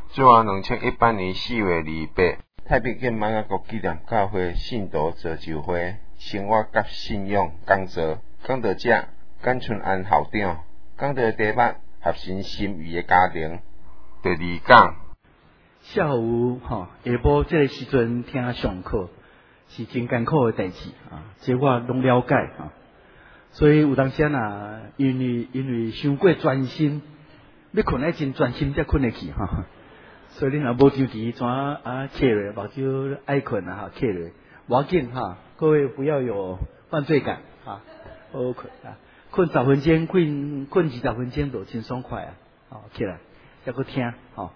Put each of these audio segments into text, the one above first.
即话2018年4月28日，太平间满雅国纪念教会信徒造就会生活甲信仰讲座，讲到这，简春安校长讲到题目合心心意的家庭。第二讲， 下午下晡这个时阵听上课是真艰苦的代志这我拢了解所以有当时因为伤过专心，要困爱真专心才困得去所以你若无张机怎切落，目睭爱困切落，无要紧各位不要有犯罪感好困困10分钟，困20分钟都真爽快起来再去听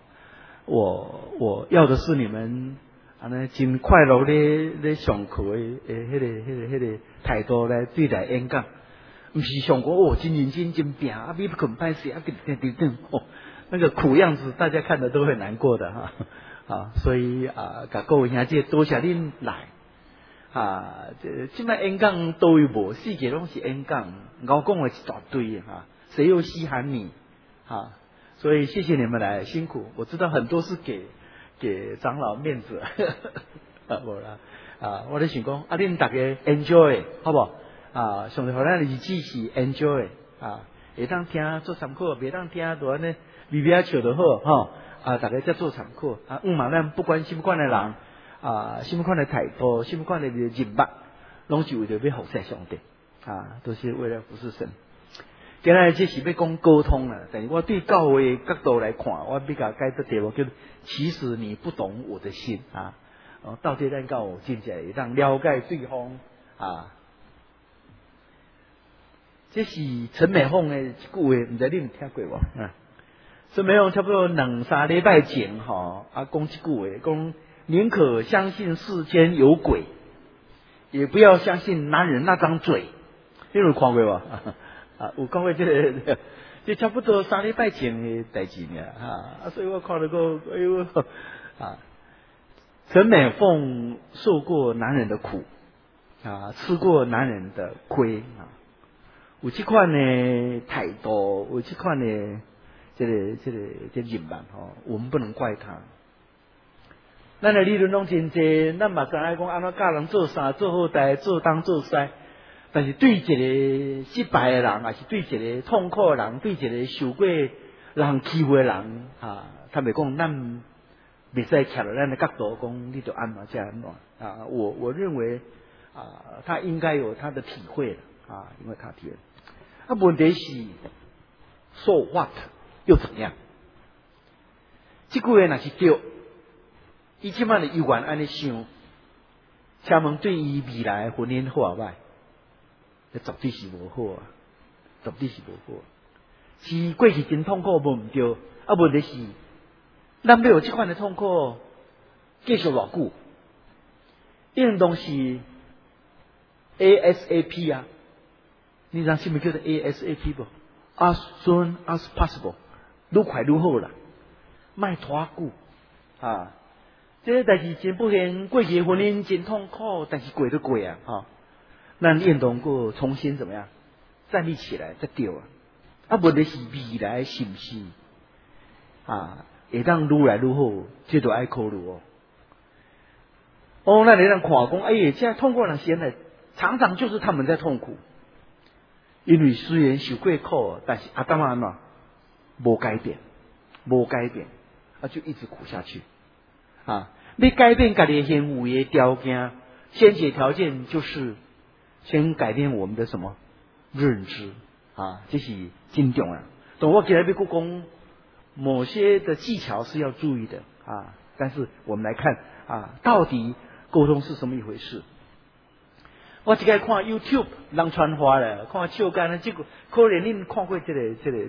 我要的是你们真快乐咧上课的迄个态度来对待演讲，不是上课真认真真拼你不肯拍死那个苦样子大家看的都会难过的所以甲各位兄弟多谢恁来这摆演讲都有无四个拢是演讲，我讲的一大堆谁又稀罕你所以谢谢你们来辛苦，我知道很多是给长老面子无啦我咧想讲恁大家 enjoy 好不好上帝互咱的日子是 enjoy 会当听做参考，袂当听就安尼微微笑就好大家才做参考嘛咱不管什么款的人什么款的态度，什么款的人物，拢是为了要服侍上帝都是为了服侍神。今日这是要讲沟通啦，但是我对教会角度来看，我比较解得题目叫其实你不懂我的心到底咱教有真正会当了解对方这是陈美凤的一句话，唔知你有听过无陈美凤差不多2-3礼拜前讲一句话，讲宁可相信世间有鬼，也不要相信男人那张嘴。你有看过无有讲过这差不多3礼拜前的代志尔所以我看到个哎呦陈美凤受过男人的苦吃过男人的亏有这款的态度，有这款的这人物我们不能怪他。咱的理论拢真济，咱嘛知影讲安怎教人做啥，做好代，做东做西。但是对一个失败的人，还是对一个痛苦的人，对一个受过人欺负的人他们讲咱袂使徛在咱的角度讲，你就安怎这安怎我认为他应该有他的体会因为他体会。问题是 so what 又怎样？这句话若是对，伊即摆的犹原安尼想，请问对伊未来的婚姻好啊歹？绝对是无好绝对是无好。是过去真痛苦无毋对，问题是咱要有这款的痛苦，继续偌久？应当是 ASAP 你知道什么叫做 ASAP 不 ？As soon as possible， 愈快愈好啦，莫拖久这个代志真不幸，过去婚姻真痛苦，但是过都过咱应当过重新怎么样站立起来才对问题是未来是不是会当愈来愈好，这都要考虑那你让看讲，现在痛苦人现在常常就是他们在痛苦，因为虽然受过苦，但是阿当然嘛，无改变，就一直苦下去你改变自己的行为的条件，先决条件就是先改变我们的什么认知这是真重要。但我今日要讲某些的技巧是要注意的但是我们来看到底沟通是什么一回事。我这个看 YouTube 人传话了，看笑干这个可能恁看过这个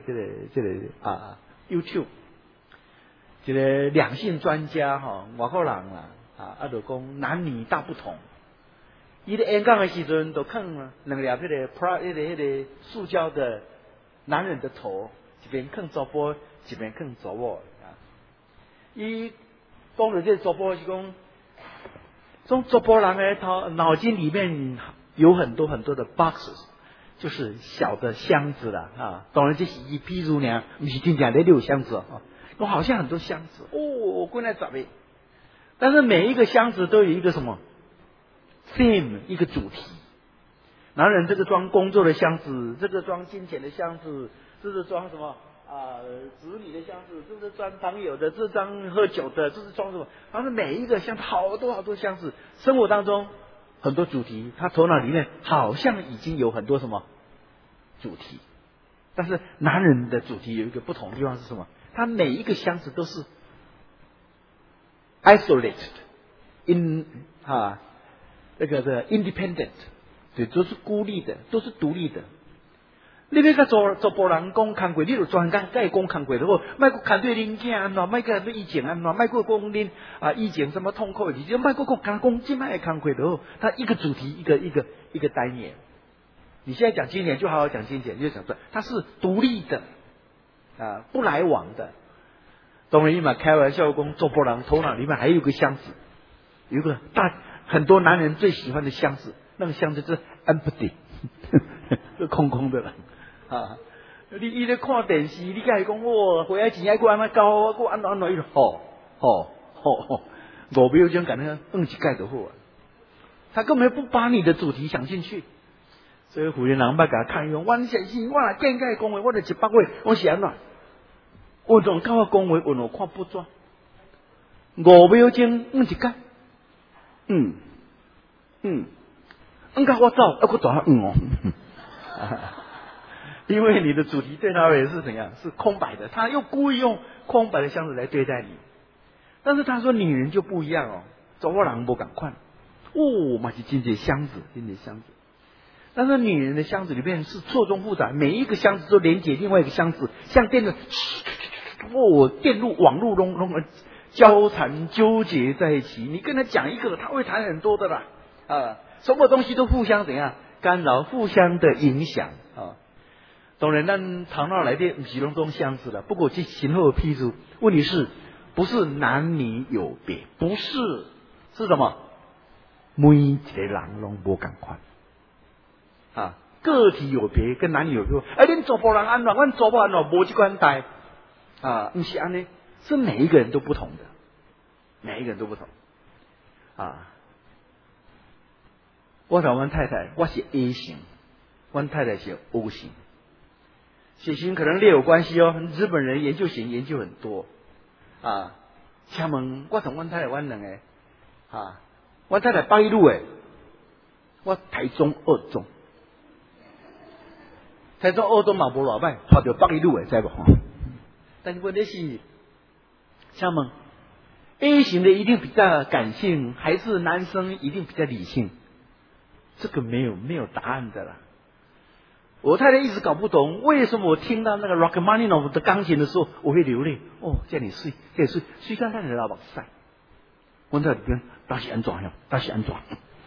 YouTube 这个两性专家外国人就讲男女大不同。伊咧演讲的时阵，都放两粒迄个塑胶的男人的头，一边放查甫，一边放查某伊讲的这查甫是讲，从查甫人的脑筋里面有很多很多的 boxes， 就是小的箱子啦当然这是伊譬如呢，不是真正的6箱子都好像很多箱子哦，归来找呗。但是每一个箱子都有一个什么 theme， 一个主题。男人这个装工作的箱子，这个装金钱的箱子，这是装什么子女的箱子，这是装朋友的，这是装喝酒的，这是装什么？反正每一个箱子好多箱子，生活当中很多主题，他头脑里面好像已经有很多什么主题。但是男人的主题有一个不同的地方是什么？他每一个箱子都是 isolated in 这个 independent， 对，都是孤立的，都是独立的。你要甲做别人讲工课，你就专讲甲伊讲工课就好，莫去看对恁囝安怎，莫甲对以前安怎，莫去讲恁以前什么痛苦的事情，莫去讲今摆的工课就好。他一个主题，一个单元。你现在讲金钱，就好好讲金钱，就讲说它是独立的不来往的。懂了意思？开玩笑讲做别人头脑里面还有个箱子，有一个很多男人最喜欢的箱子，那个箱子是 empty， 是空空的了。你咧看电视，你甲伊讲哇，回来钱还过安怎交，过安怎，伊就5秒钟感觉一盖就好啊。他根本不把你的主题想进去。所以妇人人捌甲看用，我先生，我若见甲伊讲话，我就100岁，我是安怎？我仲甲我讲话，我若看不准，5秒钟一盖，甲我走，我大哦。因为你的主题对他而言是怎样？是空白的，他又故意用空白的箱子来对待你。但是他说女人就不一样哦，做我人不赶快嘛是金姐箱子，但是女人的箱子里面是错综复杂，每一个箱子都连接另外一个箱子，像电路网路中交缠纠结在一起。你跟他讲一个，他会谈很多的啦什么东西都互相怎样干扰，互相的影响当然，咱头脑来的不是拢种箱子了。不过这前后譬如，问题是不是男女有别？不是，是什么？每一个人拢无同款个体有别，跟男女有别。恁做别人安怎，阮做不安怎，无这款代不是安尼，是每一个人都不同的，每一个人都不同我同阮太太，我是 A 型，阮太太是 O 型。血型可能略有关系哦，日本人研究型研究很多请问我同阮太太阮两个阮太太北一路我台中二中，台中二中嘛无偌歹，跑到北一路知无但是问题是，请问 A 型的一定比较感性，还是男生一定比较理性？这个没有答案的啦。我太太一直搞不懂，为什么我听到那个 Rachmaninoff 的钢琴的时候，我会流泪。叫你睡看看你的老目屎。我在里边，到底安怎样？到底安怎？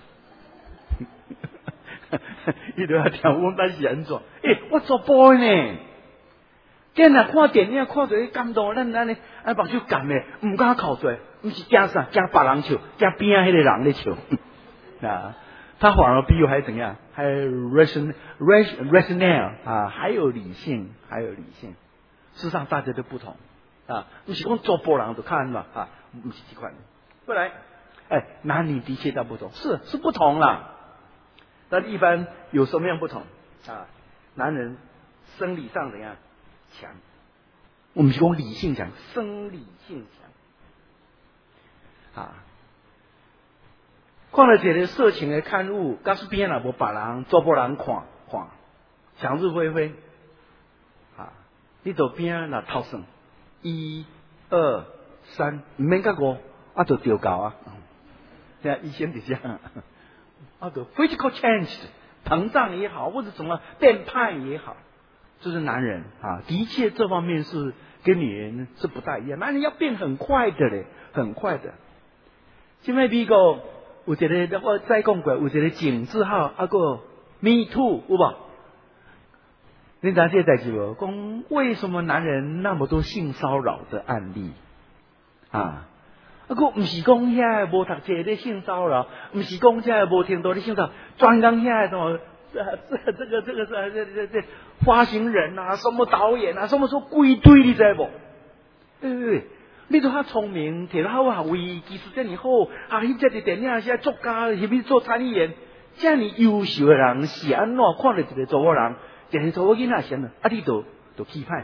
伊就要听我到底安怎？我做 boy 呢，今日看电影看到感动，咱目睭干的，唔敢哭出来，唔是惊啥，惊别人笑，惊边迄个人咧笑他反而比我还怎样？还 rational 还有理性，事实上大家都不同不是讲做波人就看了不是这款的。不然男女的确大不同，是不同啦。那一般有什么样不同男人生理上怎样强？我们是讲理性强，生理性强看了这个色情的刊物，告诉边也无别人做别人看，想入非非你到边那偷算1、2、3，唔免甲5，就丢高医生就这样就 physical change 膨胀也好，或者什么变态也好，就是男人的确这方面是跟女人是不大一样。男人要变很快的嘞，很快的。现在美国有一个我再讲过，有一个井字号个 Me Too 有无？你知道这代志无？讲为什么男人那么多性骚扰的案例个唔是讲遐无读册的性骚扰，唔是讲遐无听到的性骚扰，专讲遐什么这发行人什么导演什么说归堆，你知无？ 你都较聪明，摕到好学位，技术遮尔好，翕遮个电影写作家，去做参议员，遮尔优秀的人是安怎看到一个查某人，一个查某囡仔先了，你都气派，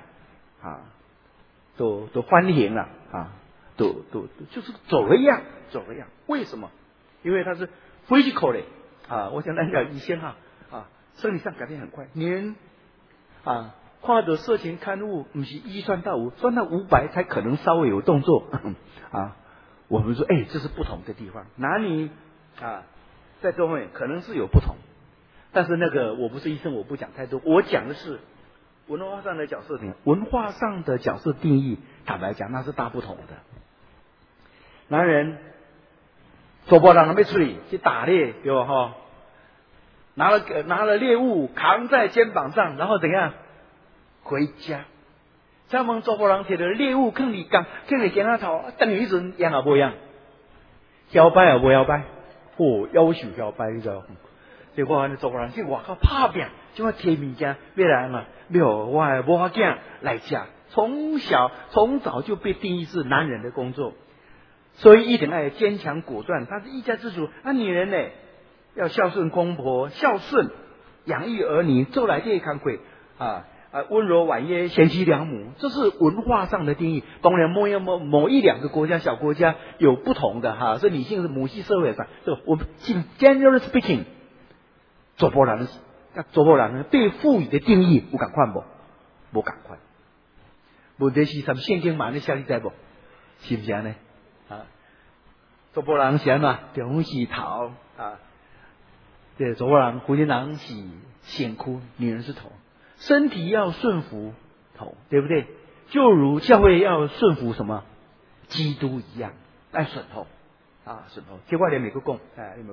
都欢迎了，都就是走了样。为什么？因为他是 physical 的我想咱讲医生生理上改变很快，女人看到色情刊物，不是1算到5，算到500才可能稍微有动作我们说，这是不同的地方，男女在这方面可能是有不同，但是那个我不是医生，我不讲太多，我讲的是文化上的角色定义。文化上的角色定义，坦白讲，那是大不同的。男人做波人要出去去打猎，对吧？拿了猎物扛在肩膀上，然后怎样回家？咱们做波人摕着猎物放里扛，放在肩头，等于一阵样也无样，摇摆也无摇摆，夭寿摇摆，你知道？结果安尼做波人去外口拍拼，就要摕物件要来嘛，要我的某囝来吃。从早就被定义是男人的工作。所以一定要坚强果断，他是一家之主。女人呢，要孝顺公婆，孝顺养育儿女，做来这康贵温柔婉约，贤妻良母，这是文化上的定义。当然，某一两个国家小国家有不同的所以女性是母系社会上，我们 generally speaking， 做波人对妇女的定义有同款不？无同款。问题是什么？圣经嘛，你晓得知不？是不是呢？做波人是安怎？中是头这做波人福建人是先哭，女人是头，身体要顺服头，对不对？就如教会要顺服什么基督一样，爱顺头顺头。结果连美国讲，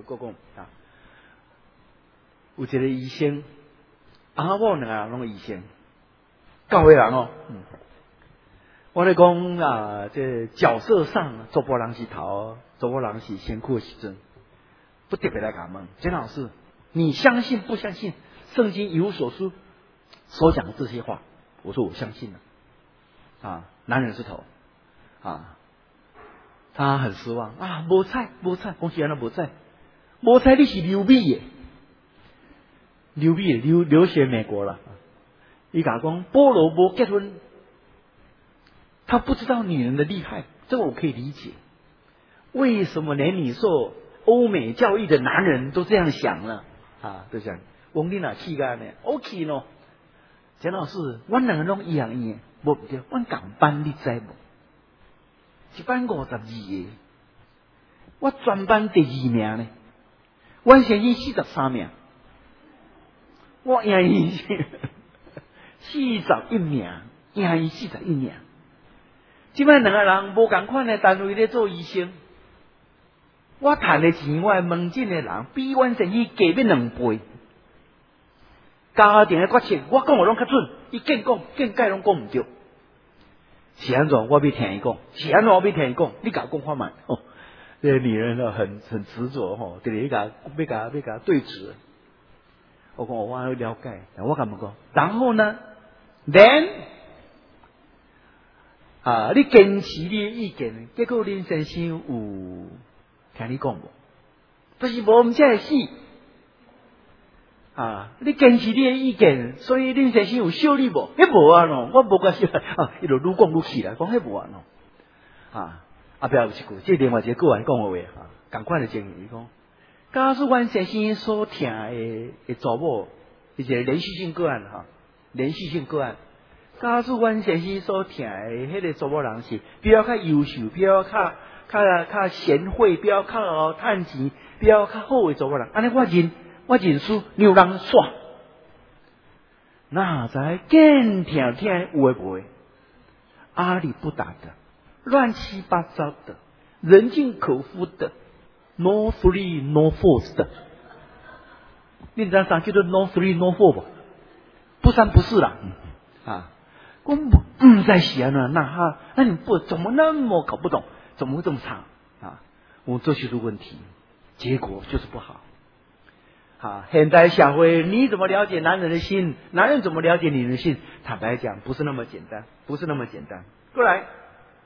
有一个医生，我2个人拢医生，教会人我咧讲这角色上，做波人是头，做波人是先哭的时阵，不特别来讲问简老师，你相信不相信圣经以无所书所讲的这些话？我说我相信了男人是头他很失望无彩，讲是安怎无彩？你是留美的，留学美国了。伊甲讲保罗无结婚。他不知道女人的厉害，这个我可以理解。为什么连你受欧美教育的男人都这样想呢？都想，我们哪气干呢 ？OK 喏，简老师，我两个拢一样，无不对，我同班你知无？一班52个，我全班第2名呢，我先生43名，我赢伊41名，赢伊41名。即摆2个人无同款的单位咧做医生，我赚的钱，我门诊的人比阮先生加要2倍。家庭的决策，我讲我拢较准，伊见解拢讲唔对。是安怎？我要听伊讲，是安怎？我要听伊讲，你甲我讲看慢这女人很执着就是要甲对峙。我讲我了解，我咁讲，然后呢 ，then。你坚持你的意见，结果恁先生有听你讲无？就是无唔才会死你坚持你的意见，所以恁先生有笑你无？迄无我无甲笑伊就愈讲愈气啦，讲迄无不要有一句，这另外一个个人讲的话同款的经验，伊讲，假使阮先生所听的查某，是一个连续性个案假使阮先生所听的迄个查某人是比较较优秀，比较较贤惠，比较较趁钱，比较较好的查某人，安尼我认输，让人煞，哪知见听有诶无诶，阿里不达的，乱七八糟的，人尽可夫的 ，no three no four 的，你知道啥叫做 no three no four 不？不三不四啦，我唔在西安那你不怎么那么搞不懂，怎么会这么差我这就是问题，结果就是不好。现代社会你怎么了解男人的心？男人怎么了解女人的心？坦白讲，不是那么简单。过来，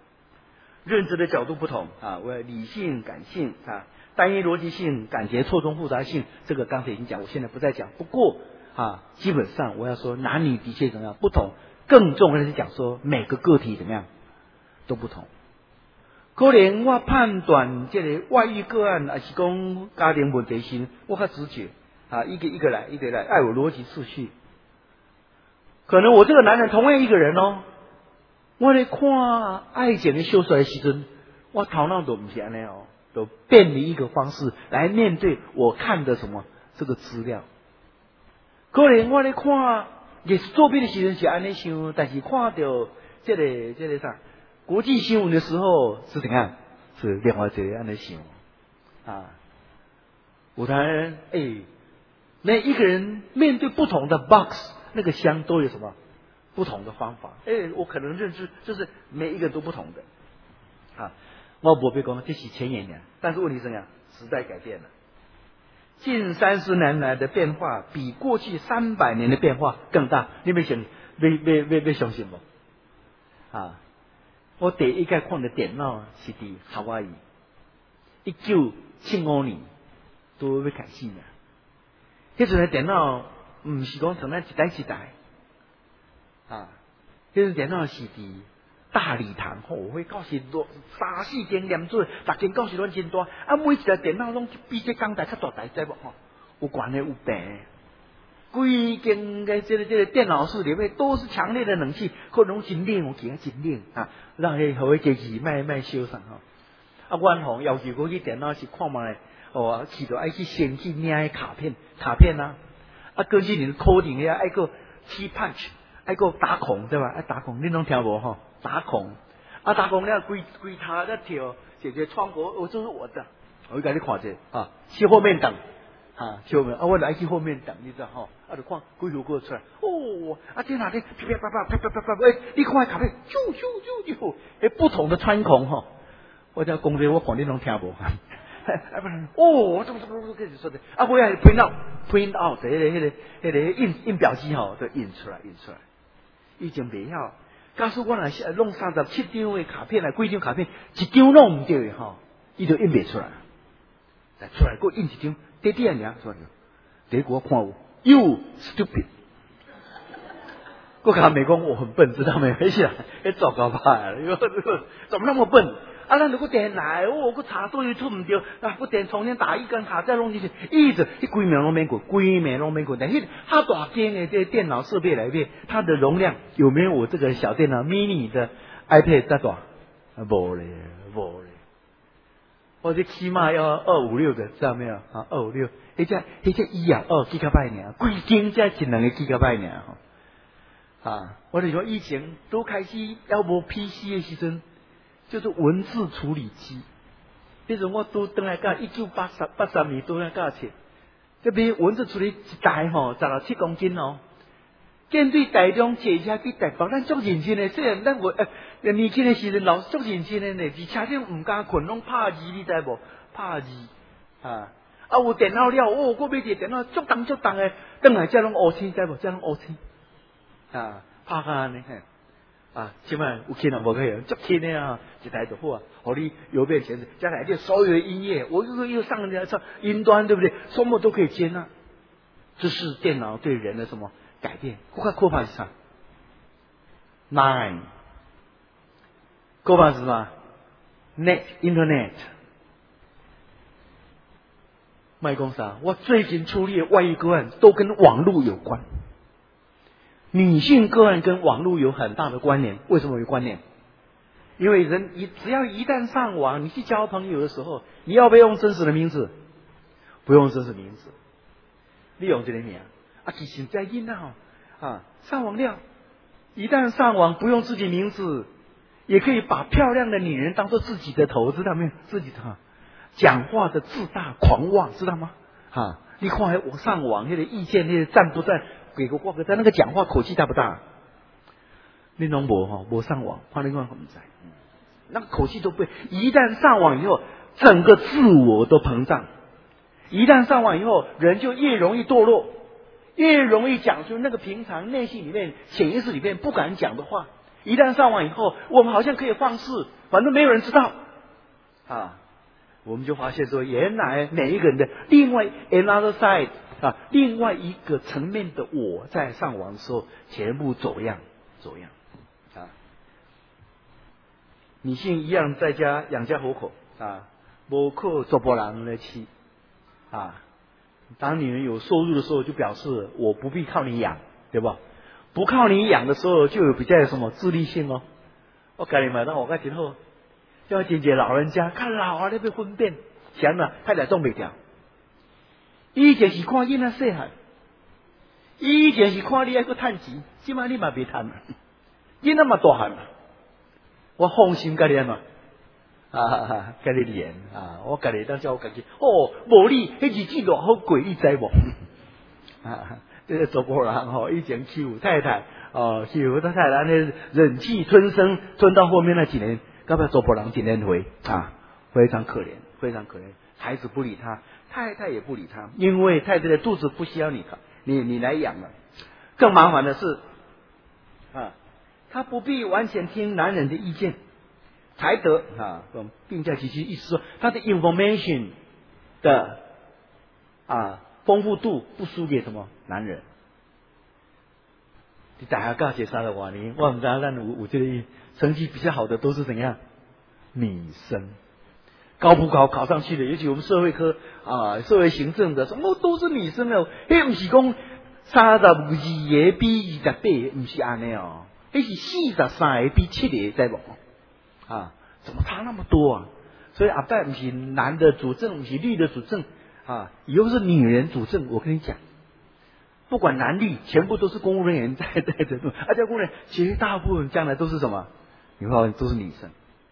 认知的角度不同啊，我理性、感性啊，单一逻辑性、感觉错综复杂性，这个刚才已经讲，我现在不再讲。不过啊，基本上我要说男女的确怎么样不同，更重要的是讲说每个个体怎么样都不同。可能我判断这个外遇个案，还是讲家庭问题时，我较直觉啊，一个来，爱有逻辑次序。可能我这个男人同样一个人哦，我咧看爱情的秀出来的时阵，我头脑都不是安尼哦，都变了一个方式来面对我看的什么这个资料。可能我咧看艺术作品的时阵是安尼想，但是看到这个啥国际新闻的时候是怎样？是另外一个安尼想啊。有的人每一个人面对不同的 box 那个箱都有什么不同的方法？我可能认知就是每一个都不同的啊。我不必讲这是前言，但是问题是怎样？时代改变了。近30年来的变化比过去300年的变化更大，你们想，要相信不？啊，我第一个看的电脑是在夏威夷，1975年都要开始呢。迄阵的电脑唔是讲像咱一台啊，迄阵电脑是在大礼堂，会教室3、4间连做，6间教室拢真大，啊，每一台电脑拢比这钢台较大台，知无？有悬的有平的，规间的这个电脑室里面都是强烈的冷气，可能真冷，我觉得真冷啊，让迄好个机器卖烧上啊，阮要求过去电脑是看卖去到爱去先去领个卡片啊，过去年 coding 爱个 key punch， 爱个打孔对吧？打孔，你拢听无吼？打孔了，规他在跳，解决窗口，这是我的，我给你看者啊，去后面等啊，去后面我来去后面等，你知道吼？就看规条过出来，天哪，你啪，你看卡片，啾，不同的穿孔吼，我讲讲者我看你拢听无。我怎么开始说的？我要 print out， 那个印表机吼，都印出来。以前袂晓，假使我若是弄37张的卡片来，几张卡片，一张弄唔对吼，伊就印袂出来。再出来，佮印一张，第二样出来，第一个我看有 ，You stupid。我跟他美讲我很笨，知道没？没事，糟糕吧？怎么那么笨？咱如果电来，我查都又出唔掉，不电重新打一根卡再弄进去，一直规暝拢免滚，但是它大间的这电脑设备来面，它的容量有没有我这个小电脑 mini 的 iPad 再大？无嘞。我这起码要256个，知道没有？256，这1GB 呢，规间才1、2个 GB 呢。我就说以前都开始要无 PC 的时阵。就是文字处理机，比如我都等来教1983年都来教册，这边文字处理一台17公斤哦，面对台中坐车比台北咱足认真的，虽然咱年轻的时阵老足认真的呢，伫车顶唔敢困，拢拍字，你知无？拍字有电脑了，我买一个电脑足重的，等来才拢乌青，知无？才拢乌青拍下安尼。现在有轻无可以，足轻的啊，一台就好啊。互你邮便显示，将来就所有的音乐，我又上云端，对不对？什么都可以接纳。这是电脑对人的什么改变？我看可怕是啥 ？9， 可怕是什么 ？Internet。卖讲啥？我最近处理的外遇个案都跟网络有关。女性个案跟网络有很大的关联，为什么有关联？因为人只要一旦上网，你去交朋友的时候，你要不要用真实的名字？不用真实名字，你用这个名其实在因上网了，一旦上网不用自己名字，也可以把漂亮的女人当做自己的头，知道没有？自己的讲话的自大狂妄，知道吗？你看我上网那个意见那个赞不赞？给个挂个赞，那个讲话口气大不大？你拢无上网，看你看怎么在？那个口气都不，一旦上网以后，整个自我都膨胀。一旦上网以后，人就越容易堕落，越容易讲出那个平常内心里面、潜意识里面不敢讲的话， 一旦上网以后，我们好像可以放肆，反正没有人知道啊。我们就发现说，原来每一个人的另外 another side 啊，另外一个层面的我在上网的时候，全部走样啊。女性一样在家养家糊口啊，不靠做波人来吃啊。当女人有收入的时候，就表示我不必靠你养，对吧？不靠你养的时候，就有比较有什么自立性哦。我跟你买到我看今后。要见见老人家，看老啊，你要分辨，想了太太冻袂掉。以前是看囡仔细汉，以前是看你还个趁钱，今晚你嘛别趁了，囡仔嘛大汉了，我放心甲你嘛，甲你练啊，我甲你当叫我家己，无你迄日子偌好过，你知无？这个做波人以前欺负太太，欺负他太太呢，忍气吞声，吞到后面那几年。要不要做波浪今天回啊？非常可怜，非常可怜。孩子不理他，太太也不理他，因为太太的肚子不需要你来养了。更麻烦的是啊，他不必完全听男人的意见，才得并驾齐驱，意思说他的 information 的丰富度不输给什么男人。你大家教介绍的话呢，我们大家让我觉得成绩比较好的都是怎样？女生，高普考上去的，尤其我们社会科社会行政的，什么都是女生哦。迄不是讲32个比28个，不是安尼哦，迄是43个比7个，知无？怎么差那么多啊？所以阿拜不是男的主政，不是女的主政以后是女人主政。我跟你讲。不管男女，全部都是公务人员在这种，而且公务人员绝大部分将来都是什么？你会发现都是女生。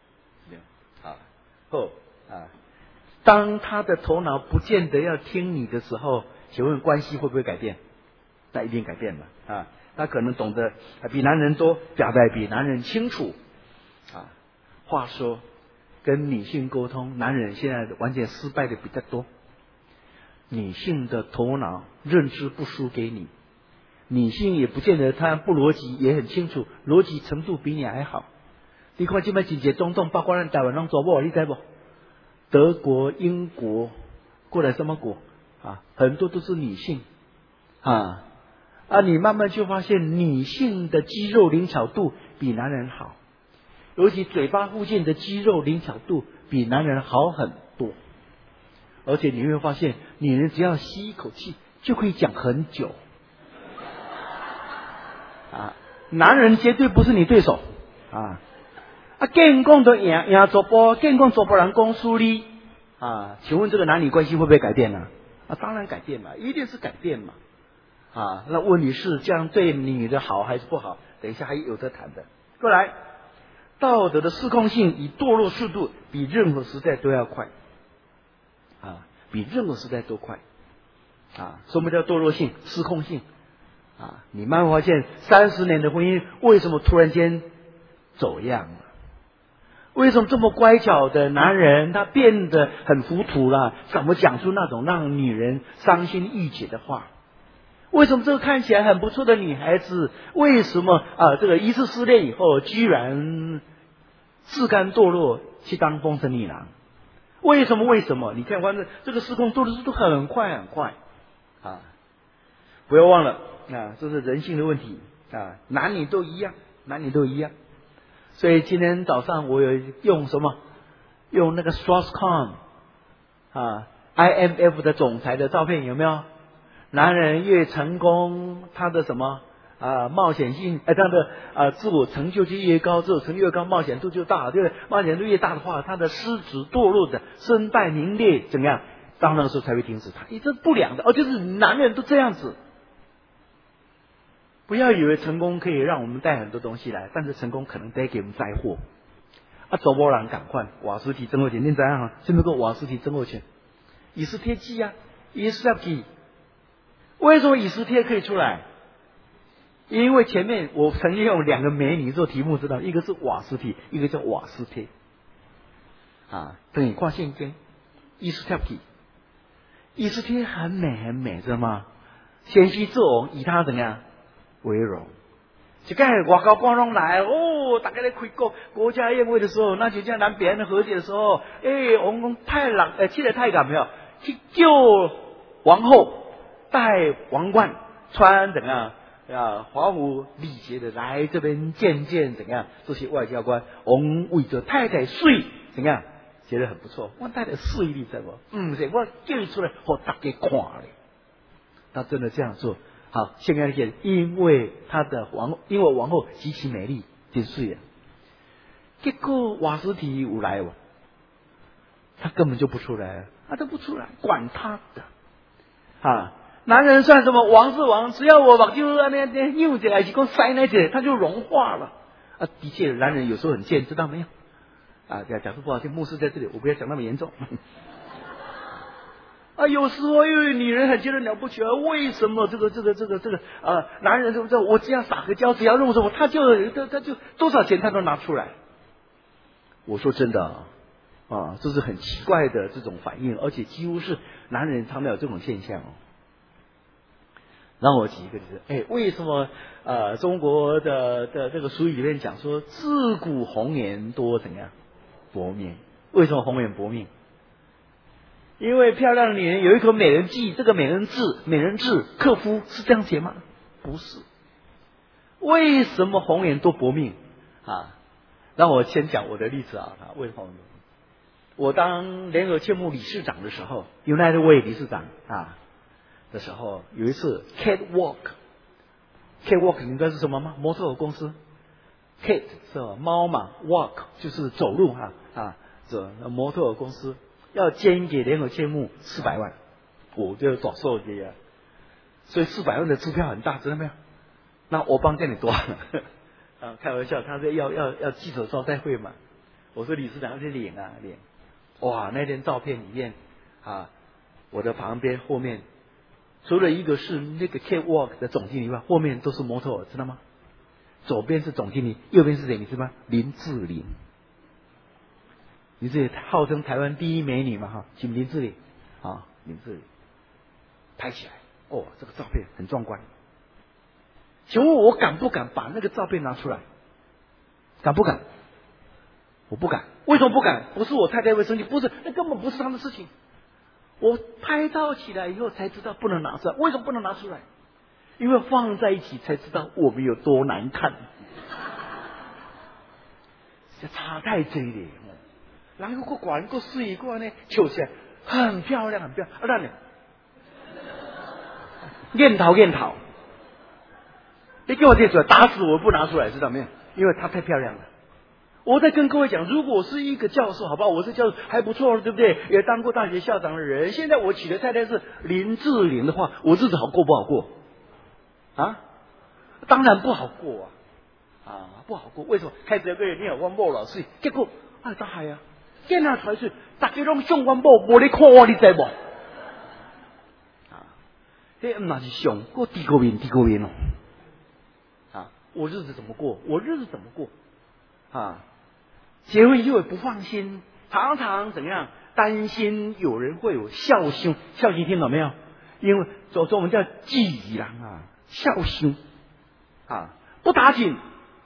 当他的头脑不见得要听你的时候，请问关系会不会改变？那一定改变了他可能懂得比男人多，表达比男人清楚话说，跟女性沟通，男人现在完全失败的比较多。女性的头脑认知不输给你，女性也不见得她不逻辑，也很清楚，逻辑程度比你还好。你看现在真济中东，包括咱台湾拢做某，你知不？德国、英国，过来什么国很多都是女性你慢慢就发现女性的肌肉灵巧度比男人好，尤其嘴巴附近的肌肉灵巧度比男人好很多。而且你会发现，女人只要吸一口气就可以讲很久男人绝对不是你对手健康的赢做波，健康做波人公输哩请问这个男女关系会不会改变呢？当然改变嘛，一定是改变嘛那问题是这样对女的好还是不好？等一下还有得谈的。过来，道德的失控性与堕落速度比任何时代都要快比任何时代都快什么叫堕落性、失控性你慢慢发现30年的婚姻为什么突然间走样了？为什么这么乖巧的男人他变得很糊涂了？怎么讲出那种让女人伤心欲绝的话？为什么这个看起来很不错的女孩子，为什么这个一次失恋以后居然自甘堕落去当风尘女郎？为什么？你看，反正这个失控做的速度很快不要忘了这是人性的问题男女都一样。所以今天早上我有用什么？用那个 Strauss-Kahn IMF 的总裁的照片，有没有？男人越成功，他的什么冒险性他的自我成就就越高，自我成就越高，冒险度就大，对不对？冒险度越大的话，他的失职堕落的身败名裂怎么样？到那个时候才会停止他。这是不良的就是男人都这样子。不要以为成功可以让我们带很多东西来，但是成功可能带给我们灾祸走波人赶快瓦斯体增厚权，你怎样现在个瓦斯体增厚权以斯帖记以斯帖记为什么以斯帖可以出来？因为前面我曾经用2个美女做题目，知道一个是瓦斯体，一个叫瓦斯帖等于跨线根以斯帖记，以斯帖很美知道吗？先虚作以他怎样为荣，一个外交官拢来哦，大家在开国家宴会的时候，那就像南北岸的和解的时候，我们派人去了太港没有？去救王后，戴王冠，穿怎样华服礼节的来这边见怎样这些外交官，我们为着太太水怎样觉得很不错，我太太水你知道不？是我叫出来给大家看嘞。他真的这样做。好，现在讲，因为王后极其美丽，真水啊。结果瓦斯提有来哦，他根本就不出来，他都不出来，管他的啊！男人算什么？王是王，只要我把就是那用起来，去跟塞那些，他就融化了啊！的确，男人有时候很贱，知道没有？啊，讲说不好听，牧师在这里，我不要讲那么严重。啊，有时候因为女人很觉得了不起啊，为什么这个男人对不对？我这样撒个娇，只要弄什么，他就多少钱他都拿出来。我说真的啊，这是很奇怪的这种反应，而且几乎是男人常常有这种现象哦。让我举一个例子，为什么中国的这个俗语里面讲说自古红颜多怎样薄命？为什么红颜薄命？因为漂亮的女人有一口美人计，这个美人痣克夫是这样写吗？不是。为什么红颜多薄命啊？让我先讲我的例子啊，为什么？我当联合切慕理事长的时候 ，United Way 理事长的时候，有一次 catwalk 你知道是什么吗？模特儿公司 ，cat 是吧？猫嘛 ，walk 就是走路这模特儿公司。要捐给联合切慕400万，我就早说这样，所以400万的支票很大，知道没有？那我帮这里多开玩笑，他说要记者招待会嘛，我说理事长要去领，哇，那天照片里面我的旁边后面，除了一个是那个 catwalk 的总经理外，后面都是模特儿，知道吗？左边是总经理，右边是谁？你知道吗？林志玲。你这号称台湾第一美女嘛请林志玲林志玲拍起来，这个照片很壮观。请问我敢不敢把那个照片拿出来？敢不敢？我不敢。为什么不敢？不是我太太会生气，不是，那根本不是他的事情。我拍照起来以后才知道不能拿出来。为什么不能拿出来？因为放在一起才知道我们有多难看。这差太多了。然后个管个水个呢，跳起来很漂亮，很漂亮。那呢，念头，你给我贴出来，打死我不拿出来，知道没有？因为她太漂亮了。我在跟各位讲，如果我是一个教授，好不好？我是教授还不错，对不对？也当过大学校长的人。现在我娶的太太是林志玲的话，我日子好过不好过？当然不好过不好过。为什么？开始个你有我某老师，结果咋害啊？见下才是，大家拢上我某，无你看我，你知无？这那是上，我低个面哦。我日子怎么过？结婚以后也不放心，常常怎样担心有人会有孝心听懂没有？因为中文叫忌人孝心不打紧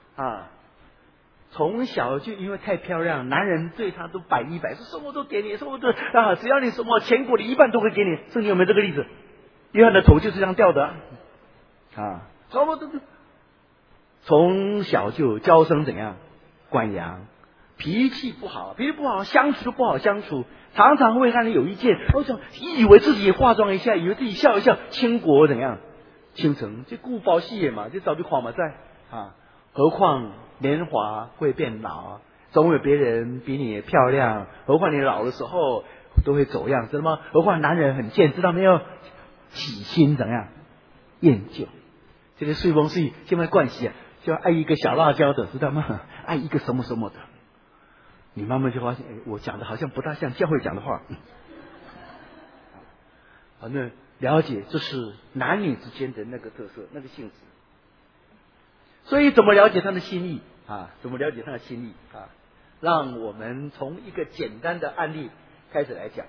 从小就因为太漂亮，男人对她都100%，说什么都给你，什么都只要你什么钱过的1半都会给你。圣经有没有这个例子？约翰的头就是这样掉的什么都从小就娇生怎样惯养，脾气不好，相处不好相处，常常会让人有意见。以为自己化妆一下，以为自己笑一笑，倾国怎样倾城，这顾包戏眼嘛，这早就垮嘛在何况年华会变老，总有别人比你漂亮。何况你老的时候都会走样，知道吗？何况男人很贱，知道没有？喜新怎样厌旧，这个随风随现在关系就爱一个小辣椒的，知道吗？爱一个什么什么的，你慢慢就发现，我讲的好像不大像教会讲的话。反正了解，这是男女之间的那个特色，那个性质。所以怎么了解他的心意让我们从一个简单的案例开始来讲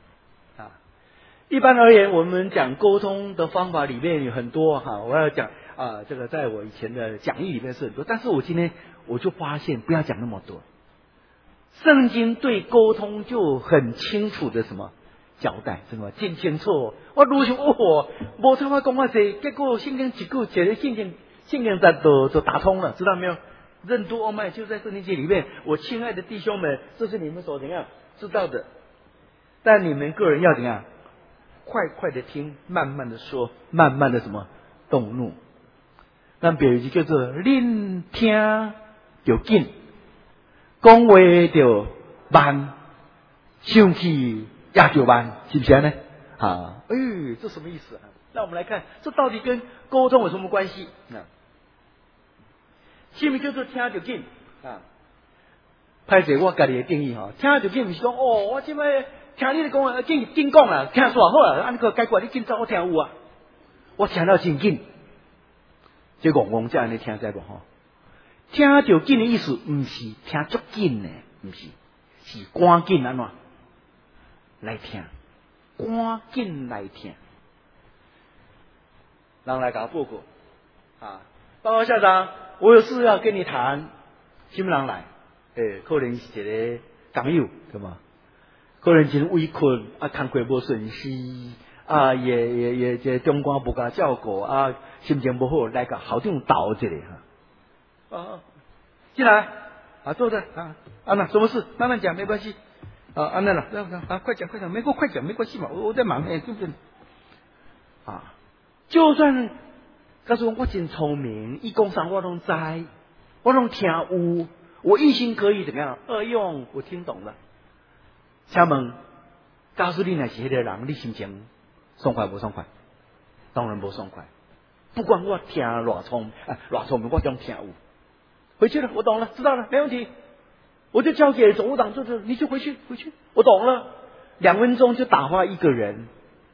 一般而言，我们讲沟通的方法里面有很多我要讲这个在我以前的讲义里面是很多，但是我今天我就发现不要讲那么多。圣经对沟通就很清楚的什么交代，什么真清楚。我如想无差我讲话济，结果圣经一句一个圣经就打通了，知道没有？任督二脉就在圣经节里面。我亲爱的弟兄们，这是你们所怎样知道的，但你们个人要怎样？快快的听，慢慢的说，慢慢的什么动怒。咱比如叫做恁听就紧，讲话就慢，生气也就慢，是不是呢？这什么意思啊？那我们来看，这到底跟沟通有什么关系？什么叫做听就紧啊？歹势我家己的定义哈，听就紧不是讲我即摆听你讲啊，紧讲啊，听煞好啊，安尼个解决你紧走我听有啊，我听到真紧，这戆才安尼听在无吼？听就紧的意思，唔是听足紧的，唔是，是赶紧安怎来听，赶紧来听。人来甲我报告啊，报告校长，我有事要跟你谈。什么人来？可能是一个港友，对吗？可能真委屈啊，工作无顺利啊，也这中官无甲照顾啊，心情不好，来个校长斗一下哈。进来啊，坐着啊，那什么事慢慢讲，没关系啊，那了，快讲，快讲，没关系嘛，我在忙，对不对？啊，就算告诉我真聪明，一讲啥我拢知，我拢听有，我一心可以怎么样二用，我听懂了。请问，假使你若是迄个人，你心情爽快不爽快？当然不爽快。不管我听偌聪明，我总听有。回去了，我懂了，知道了，没问题。我就交给总务长，你就回去，我懂了。2分钟就打发一个人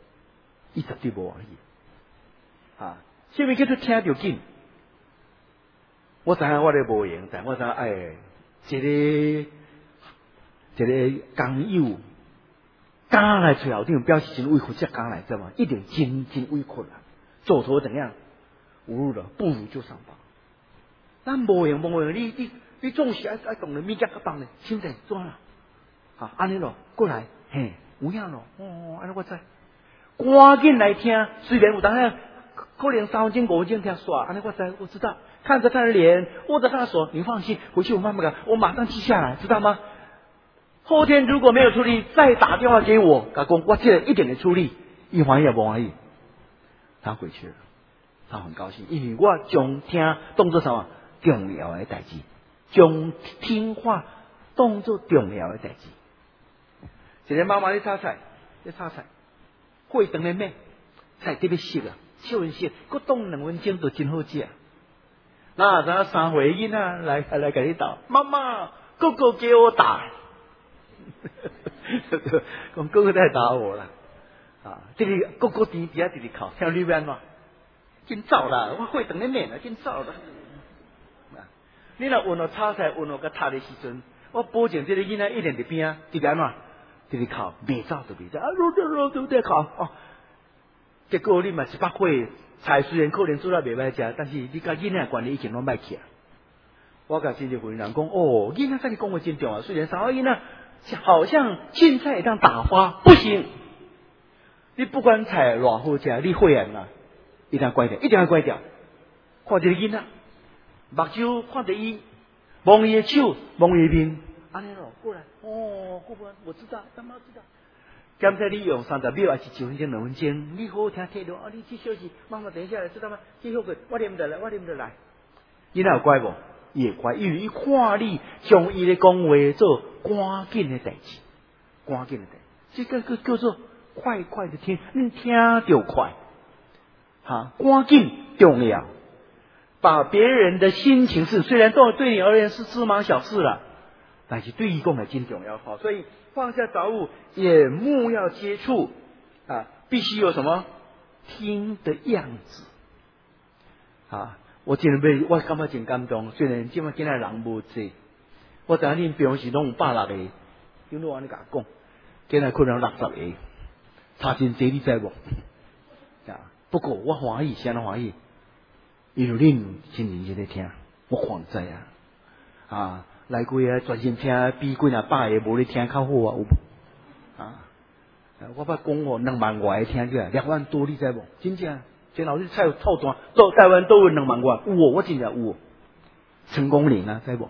，10滴无而已。啊，什么叫做听就紧？我知影我咧无用，但我知影一个工友刚来找校长，表示真委屈，才刚来知道吗？一定真委屈了，做头怎样？无路了，不如就上班。咱无用，你总是爱懂得物件个帮咧，现在做啦，安尼咯，过来，有影咯，安尼我知，赶紧来听，虽然有当下可能3分钟5分钟听耍，安尼我知道，看着他的脸，握着他的手，你放心，回去我慢慢讲，我马上记下来，知道吗？后天如果没有处理，再打电话给我，讲我这一点的处理，一欢喜也不欢喜，他回去了，他很高兴，因为我将听当作什么重要的代志，将听话当作重要的代志。一个妈妈咧炒菜，火长咧咩？菜特别熟啊，少人熟，佮冻2分钟就真好食。那咱3岁囡仔来给你打，妈妈，哥哥给我打。哥哥在打我了这里哥哥底下这里考，像那边嘛，真早啦，我会等你面了，真早啦。你若问我炒菜，问我个炒的时阵，我保证这个囡仔一定在边这边嘛，这里考，未走就未走，都在考结果你嘛18岁，菜虽然可能做得袂歹食，但是你甲囡仔管理已经拢歹起。我甲真正回人讲，囡仔跟你讲话真重要，虽然3岁囡仔好像青菜当打发，不行。你不管菜偌好食，你会员啊，一定要关掉，一定要关掉。看这个囡仔，目睭看着伊，望伊的手，望伊的面，安尼咯，过来，过来，我知道，他妈知道。刚才你用30秒还是9分钟、2分钟，你好好听听着，你去休息，妈妈等一下来，知道吗？继续个，我念得来。囡仔有乖无？也乖，因为伊看你将伊的讲话做赶紧的代志，这个叫做快快的听，你听就快，赶紧重要。把别人的心情事，虽然对你而言是芝麻小事了，但是对伊讲来真重要。所以放下杂物，眼目要接触必须有什么听的样子我我感觉真感动，虽然今仔人无济，我知影恁平时拢有100-6个，因为我安尼甲讲，今仔可能60个，差真济，你知无？不过我欢喜，谁人欢喜？因为恁真认真在听，我看知啊，来几个专心听，比几啊百个无咧听较好啊，有无？啊，我捌讲哦，2万外听起来，2万多你知无？真正，这老师菜透单，到台湾都有2万外，有哦，我真正有哦，成功岭啊，知无？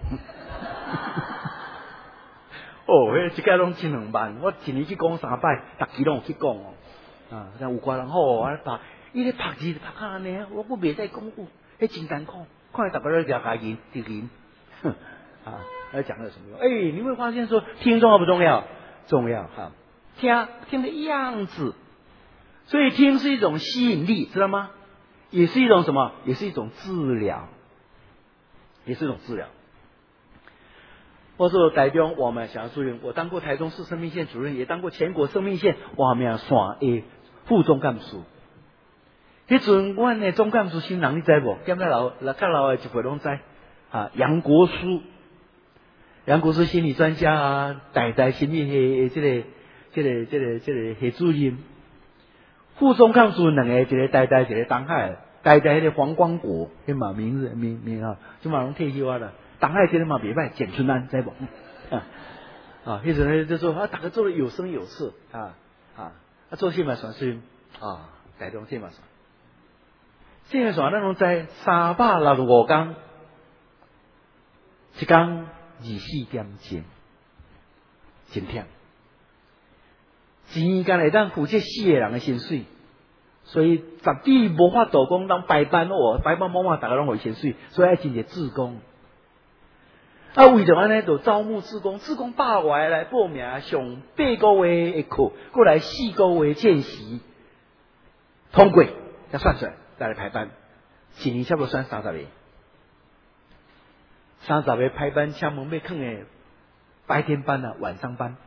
哦，迄一届拢千2万，我一年去讲3摆，逐期拢有去讲哦。啊，但有寡人好啊，拍，伊咧拍字拍安尼啊，我袂使讲有，迄真艰苦，看大家都聊家人，敌人，啊，来讲有什么用？哎，你会发现说听重要不重要？重要哈，听的样子，所以听是一种吸引力，知道吗？也是一种什么？也是一种治疗，也是一种治疗。我说台中我们想要注意，我当过台中市生命线主任，也当过全国生命线我们线的副总干事。迄阵阮的总干事新人你知无？兼较老的一辈拢知啊，杨国书心理专家啊，台心理系这个系主任。副总干事2个，一个台一个东海，台迄个黄光国，迄嘛名啊，即嘛拢退休啊啦。东海这个嘛袂歹，简春安知无？迄阵咧就说大家做的有声有色做线嘛算是台中线嘛算，线算咱拢知365天，一天24点钟，真忝。钱干会当付这4个人的薪水，所以绝对无法度讲人排班排班忙大家拢互薪水，所以爱真侪志工。为着安尼就招募志工100外来报名，上8个月的课，过来4个月见习，通过才算出来，再来排班，一年差不多算30个，30个排班，请问要放的白天班啊，晚上班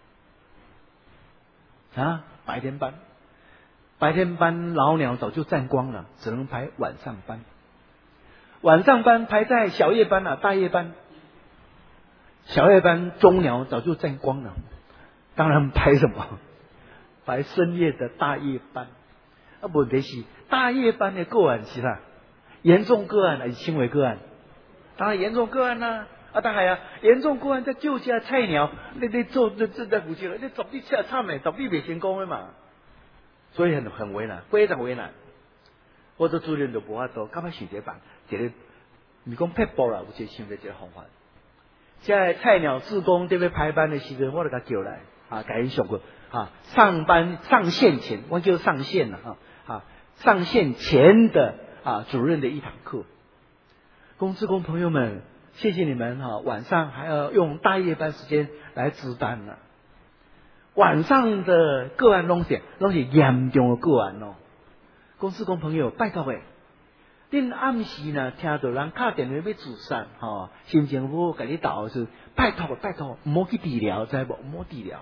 啊，白天班老鸟早就占光了，只能排晚上班，晚上班排在小夜班啊，大夜班。小夜班中鸟早就占光了，当然排什么？排深夜的大夜班。问题是大夜班的个案是啥？严重个案还是轻微个案？当然严重个案啦。当然严重个案在救下菜鸟，你做这在负责，你做你下惨的，做你未成功的嘛。所以很为难，非常为难。我做主任就无法度，干嘛选择办？一个你讲撇步啦，有一个想到一个方法。在菜鸟志工这边排班的时候，我就给他叫来给他上过上班上线前，我就上线了上线前的主任的一堂课。志工朋友们，谢谢你们晚上还要用大夜班时间来值班了。晚上的个案拢是严重的个案哦。志工朋友，拜托恁暗时呢，听到人打电话要自杀，心情不好，给你导是拜托，唔好去治疗，知无？唔好治疗，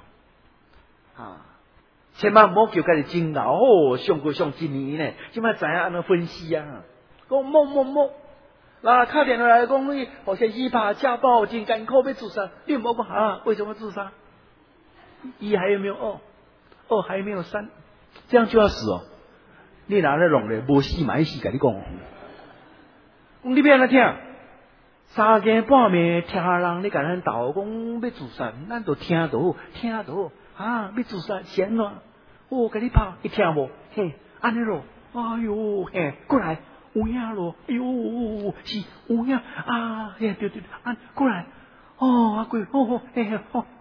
千万唔好叫家己真老，上过上一年呢，即摆知影安尼分析啊，讲莫，那打电话来讲你好像依怕家暴真艰苦要自杀，你唔好为什么自杀？一还有没有2？二还没有3，这样就要死哦。你哪来弄咧？无死嘛，死甲你讲。你要安怎听？3更半暝听人咧甲咱斗讲要自杀，咱就听到要自杀，是安怎？甲你拍，一听无？嘿，安尼咯，哎哟，嘿，过来，有影咯，哎哟，是有影嘿，对，过来，过，嘿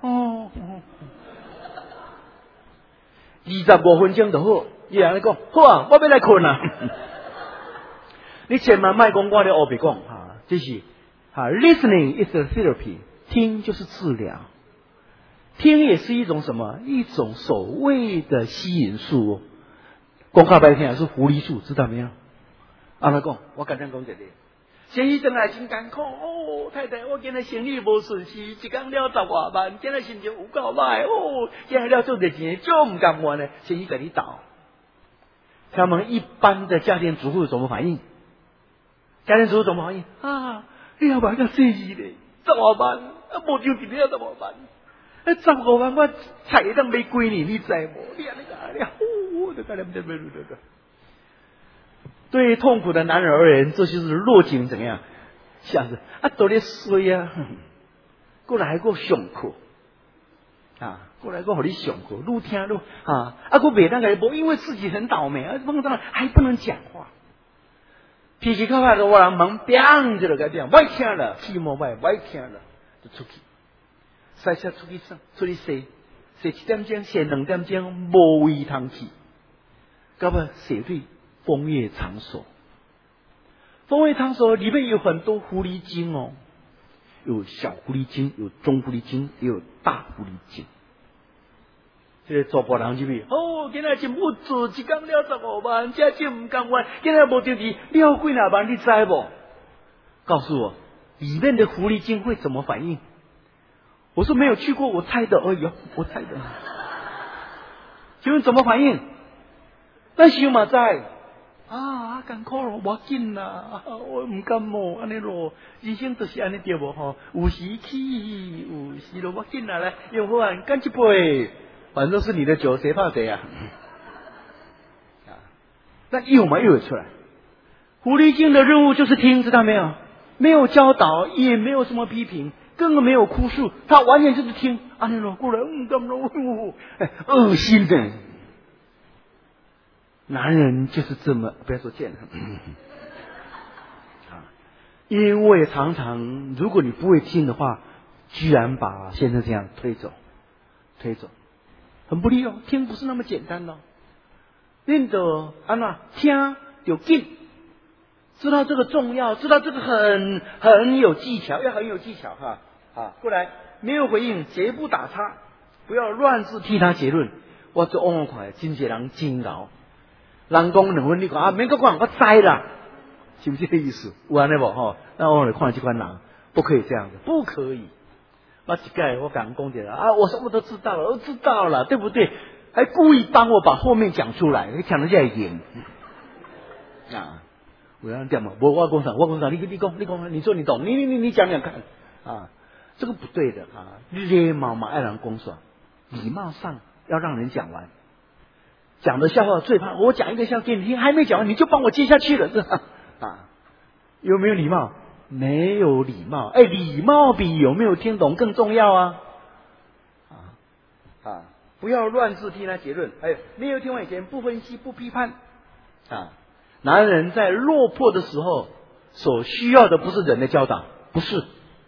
，25分钟就好。伊安尼讲，好啊，我要来困啊。你千万莫讲我咧黑白讲这是listening is a therapy， 听就是治疗，听也是一种什么？一种所谓的吸引术。讲较白听是狐狸术，知道没有？安尼讲，我简单讲一个。生意转来真艰苦太太，我今日生意无顺时，一工了10外万，今日心情有够歹今日了做侪钱，就唔甘愿呢，生意给你倒。他们一般的家庭主妇怎么反应？你老板个生意咧，10万，无就一了10万，15万我菜当买几年，你知无？你对痛苦的男人而言，这就是落井怎样？ 是啊，都咧衰啊，过来个上课啊，过来个和你上课，愈听愈个别当个无，因为自己很倒霉啊，碰到了还不能讲话，脾气可怕的我人忙，biang 就个点，歹听了，气莫歹听了，就出去，塞车出去上，出去洗7点钟，洗2点钟，无位通去，到尾洗对风月场所。风月场所里面有很多狐狸精哦，有小狐狸精，有中狐狸精，也有大狐狸精。这个做波人入去，今仔真不做，一工了15万，这真唔甘愿，今仔无丢钱，了几哪万，你知不？告诉我，里面的狐狸精会怎么反应？我说没有去过，我猜的而已，我猜的。请问怎么反应？咱想嘛知。艰苦咯，无要紧啦，我唔甘哦，安尼咯，人生就是安尼对无吼，有时起，有时咯，无要紧啦，来，用好啊，干一杯，反正是你的酒，谁怕谁啊？那又有出来，狐狸精的任务就是听，知道没有？没有教导，也没有什么批评，根本没有哭诉，他完全就是听，安尼咯，过来，甘咯，恶心的。男人就是这么，不要说贱因为常常如果你不会听的话，居然把先生这样推走，很不利哦。听不是那么简单哦，恁就听有劲，知道这个重要，知道这个很有技巧，要很有技巧过来没有回应，绝不打岔，不要乱字替他结论。我做往快，真济人真熬。人讲2分，你讲免个讲，我知啦，是不是这个意思？有安尼无那我来看这款人，不可以这样子，不可以。我讲公姐我什么都知道了，我知道了，对不对？还故意帮我把后面讲出来，你讲人家赢我要这样嘛？我讲啥？你讲，你说你懂，你讲讲看这个不对的礼貌嘛，爱人公说，礼貌上要让人讲完。讲的笑话最怕，我讲一个笑话给你听，还没讲完你就帮我接下去了，有没有礼貌？没有礼貌。礼貌比有没有听懂更重要不要乱字替他结论。没有听完以前不分析不批判男人在落魄的时候所需要的不是人的教导，不是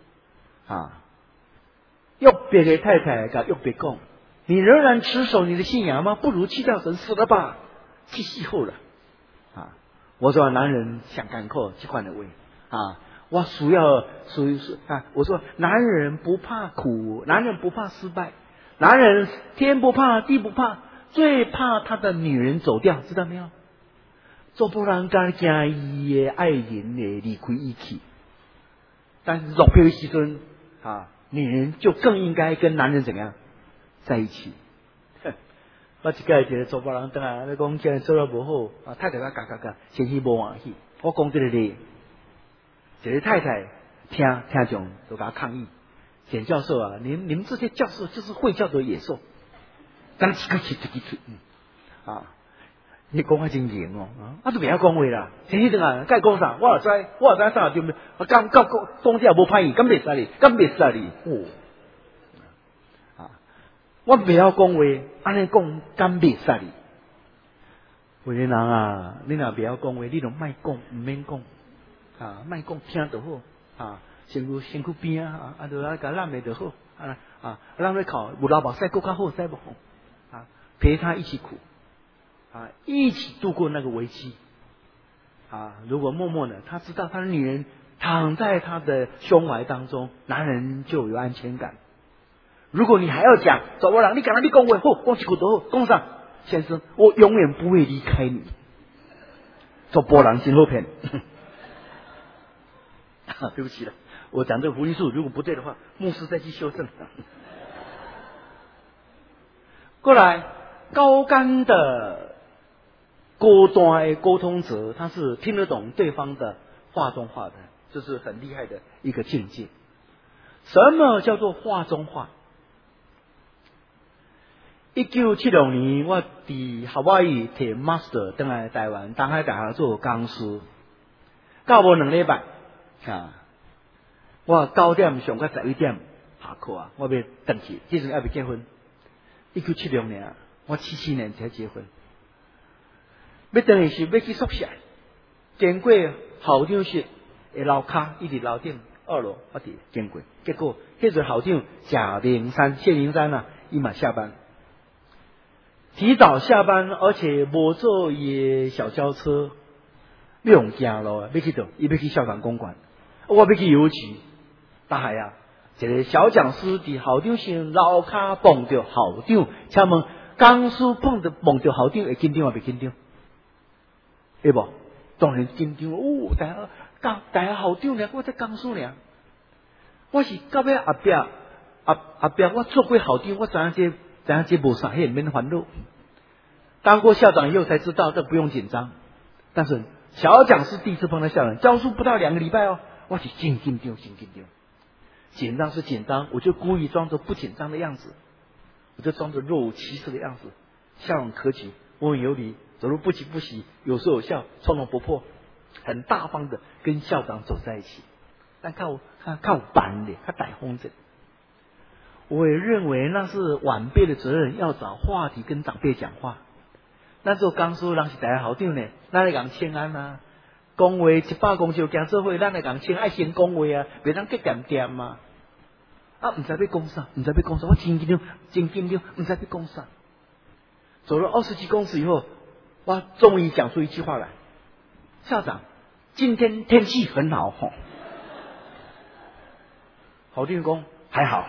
要别给太太要别讲。你仍然持守你的信仰吗？不如弃掉神，死了吧，去死后了我说男人想赶快这款的位我属于我说男人不怕苦，男人不怕失败，男人天不怕地不怕，最怕他的女人走掉，知道没有？做不人家惊伊的爱人的离开伊去，但是落魄的时阵女人就更应该跟男人怎样在一起。我一个做别人等你讲这做得不好太太讲先去无欢喜。我讲这个例，一个太太听众都给他抗议，简教授你们这些教授就是会教的野兽，咱几个去你讲话真严都不要讲话啦，先去等该讲啥，我知啥就我讲这无歹意，敢袂使你我不要讲话，安尼讲敢袂使你。有的人你若不要讲话，你就莫讲，唔免讲莫讲，听就好身躯边就甲揽的就好让他考有老目屎更较好，使不陪他一起苦一起度过那个危机如果默默的，他知道他的女人躺在他的胸怀当中，男人就有安全感。如果你还要讲走我人，你讲了你讲话好，讲一句都好，讲啥？先生，我永远不会离开你。做波人真好骗。对不起了，我讲这个福音术，如果不对的话，牧师再去修正。过来，高干的高端的沟通者，他是听得懂对方的话中话的，这是很厉害的一个境界。什么叫做话中话？1976年，我伫夏威夷摕 master 回来台湾，东海大学做讲师，到无2礼拜我9点上到11点下课啊，我要回去，迄阵还未结婚。1976年，我77年才结婚。要回去时要去宿舍，经过校长室的楼骹，一直楼顶2楼，我伫经过，结果迄阵校长谢明山啊，伊嘛下班。提早下班，而且无坐伊小轿车，要用行路啊，要去倒？伊要去校长公馆，我要去邮局。大海啊，一个小讲师伫校长室楼骹碰到校长，请问讲师碰到校长会紧张啊？袂紧张？会无？当然紧张哦！大下校长呢，我在讲师呢，我是到尾后壁，我做过校长，我知影这无啥，迄免烦恼。当过校长以后才知道，这不用紧张。但是小讲师第一次碰到校长，教书不到2个礼拜哦，我是真紧张。紧张是紧张，我就故意装作不紧张的样子，我就装作若无其事的样子，笑容可掬，温文有礼，走路不急不徐，有说有笑，从容不迫，很大方的跟校长走在一起。但看我板的，他带风筝。我也认为那是晚辈的责任，要找话题跟长辈讲话。那时候刚说人是大家校长呢，咱来讲请安啊，讲话100公尺行做伙，咱来讲请爱先讲话啊，别当结点嘛。唔知要讲啥，我真紧张，唔知要讲啥。走了20几公尺以后，我终于讲出一句话来：校长，今天天气很好吼。校长讲还好。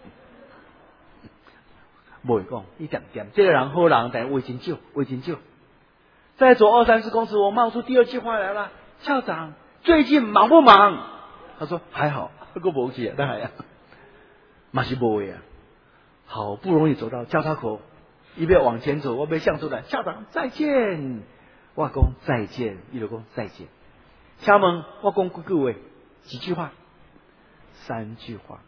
不会讲一点点，这个人好人，但话真少。再走20-30公尺，我冒出第2句话来了：校长，最近忙不忙？他说还好，我无去啊，当然呀，嘛是无呀。好不容易走到交叉口，一边往前走，我被向出来，校长再见。我讲再见，伊就讲再见。敲门，我讲几句话，几句话，3句话。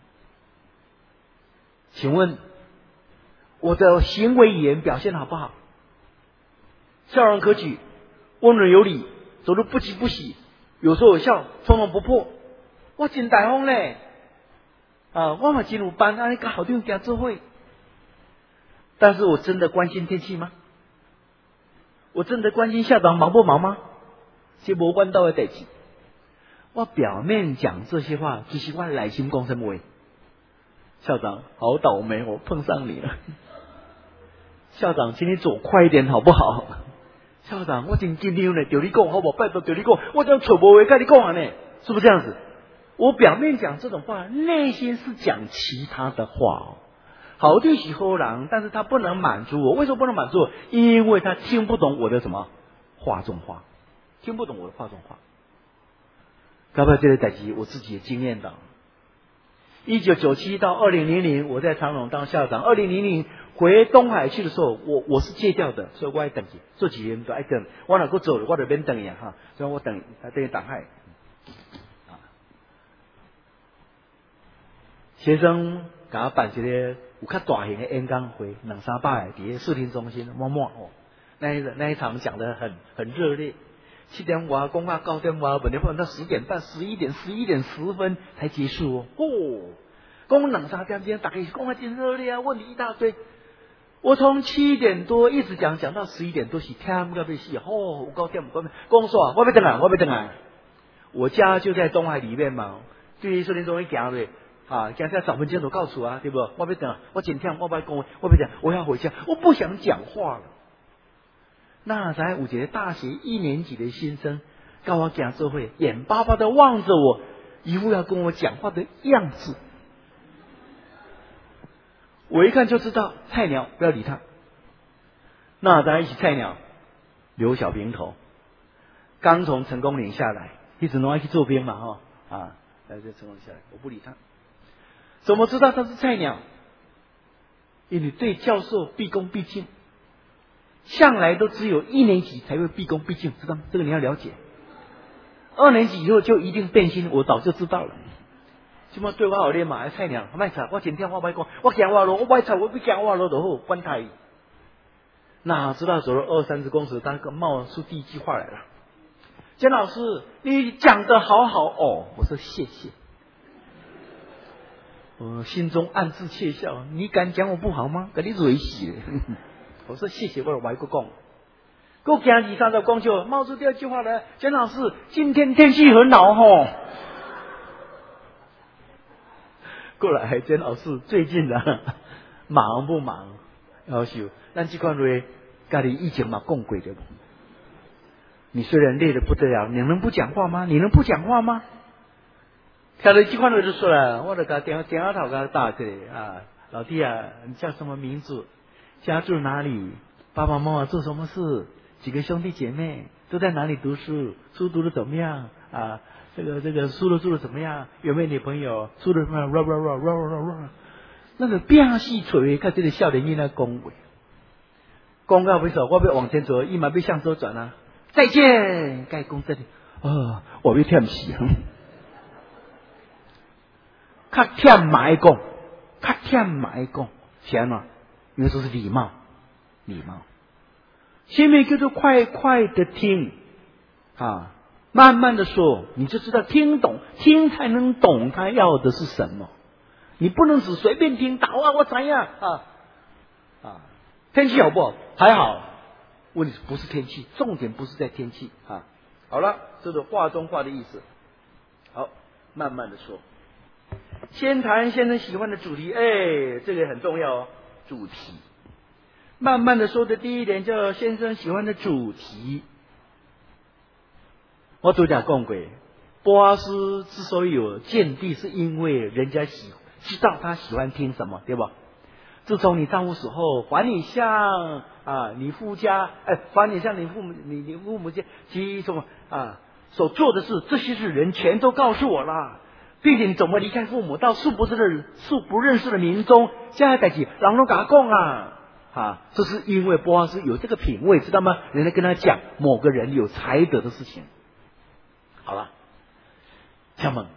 请问我的行为语言表现好不好？笑容可掬，温润有礼，走路不急不徐，有说有笑，从容不迫。我真大方嘞，我嘛真有班，安尼跟校长行做伙。但是我真的关心天气吗？我真的关心校长忙不忙吗？是无关到的代志。我表面讲这些话，其实我内心讲什么话？校长，好倒霉，我碰上你了。校长，请你走快一点好不好？校长，我真紧张呢，对你讲好不好？拜托对你讲，我这样扯无话跟你讲呢，是不是这样子？我表面讲这种话，内心是讲其他的话哦。好对是好人，但是他不能满足我。为什么不能满足我？因为他听不懂我的什么话中话，听不懂我的话中话。搞不好这个代志我自己也经验到。1997到2000，我在长荣当校长。2000回东海去的时候，我是戒掉的，所以我爱等去，做几年都爱等。我若够走了，我就免等呀哈，所以我等于挡害。学生给他办一个有较大型的演讲会，200-300个，伫视听中心满哦。那一场讲得很热烈。7点外讲到9点外，问题问到10点半、11点10分才结束哦。讲2-3点钟，大家讲得真热烈啊，问题一大堆。我从7点多一直讲到11点多，是听到要死哦。有9点，讲说我要回来。我家就在东海里面嘛，对视听中心行嘞。行在早分钟就到厝啊，对不？我要等，我今天我不要讲，我要讲，我要回家，我不想讲话了。那才有一个大学1年级的新生，跟我讲这会，眼巴巴的望着我，一副要跟我讲话的样子。我一看就知道菜鸟，不要理他。那咱一起菜鸟，刘小平头，刚从成功岭下来，一直弄要去做兵嘛来这成功下来，我不理他。怎么知道他是菜鸟？因为对教授毕恭毕敬，向来都只有1年级才会毕恭毕敬，知道吗？这个你要了解。2年级以后就一定变心，我早就知道了。什么对我好咧嘛？菜鸟，卖菜，我今天我不讲，我行我路，我卖菜，我不行我路就好，管他。哪知道走了20-30公尺，他冒出第一句话来了：简老师，你讲得好好哦。我说谢谢。 我心中暗自窃笑，你敢讲我不好吗？给你蕊死。我说谢谢，我的外国讲。过行2-3讲就冒出第二句话来，简老师，今天天气很好吼。过来，简老师最近啊，忙不忙？要求咱这款话，家里以前嘛讲过的。你虽然累得不得了，你能不讲话吗？你能不讲话吗？听了这款话就说了，我就给他点下头给他打起来啊，老弟啊，你叫什么名字？家住哪里？爸爸妈妈做什么事？几个兄弟姐妹都在哪里读书？书读的怎么样啊？这个书都读的怎么样？有没有女朋友？书的怎么样？那个变戏锤，看这个少年人那恭维，讲到为什么我要往前走，伊嘛要向左转啊？再见，该讲这里我要忝死。较忝嘛爱讲，较忝嘛爱讲，是安怎？因为这是礼貌，礼貌。前面叫做快快的听啊，慢慢的说，你就知道听懂，听才能懂他要的是什么。你不能只随便听，打啊我怎样啊？天气好不好？还好。问题不是天气，重点不是在天气啊。好了，这是话中话的意思。好，慢慢的说。先谈先生喜欢的主题，这个很重要哦，主题。慢慢的说的第一点叫先生喜欢的主题。我昨天讲过，波阿斯之所以有见地，是因为人家知道他喜欢听什么，对吧？自从你丈夫死后，还你像你夫家，还你像你父母家及什么所做的事，这些事人全都告诉我了，并且你怎么离开父母，到素不认识的民中，这样代志人都甲讲这是因为波阿斯有这个品味，知道吗？人家跟他讲某个人有才德的事情。好了，家们，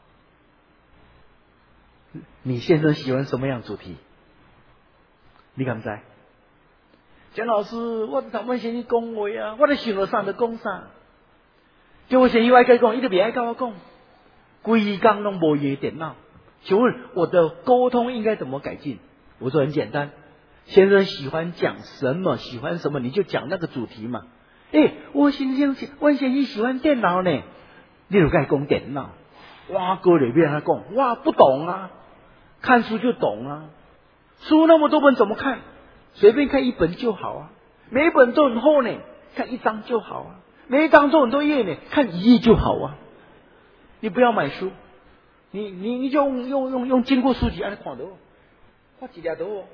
你先生喜欢什么样主题？你敢不知？蒋老师，我头先先去讲话啊，我在想了上的讲啥？叫我先又爱跟讲，伊就别爱跟我讲，规工拢无用电脑。请问我的沟通应该怎么改进？我说很简单，先生喜欢讲什么，喜欢什么，你就讲那个主题嘛。我先生喜欢电脑呢，你就该讲电脑。哇，哥里边他讲，哇不懂啊，看书就懂啊。书那么多本怎么看？随便看一本就好啊，每一本都很厚呢，看一张就好啊，每一张都很多页呢，看1页就好啊。你不要买书，你就用经过书籍按你看到，看几条都。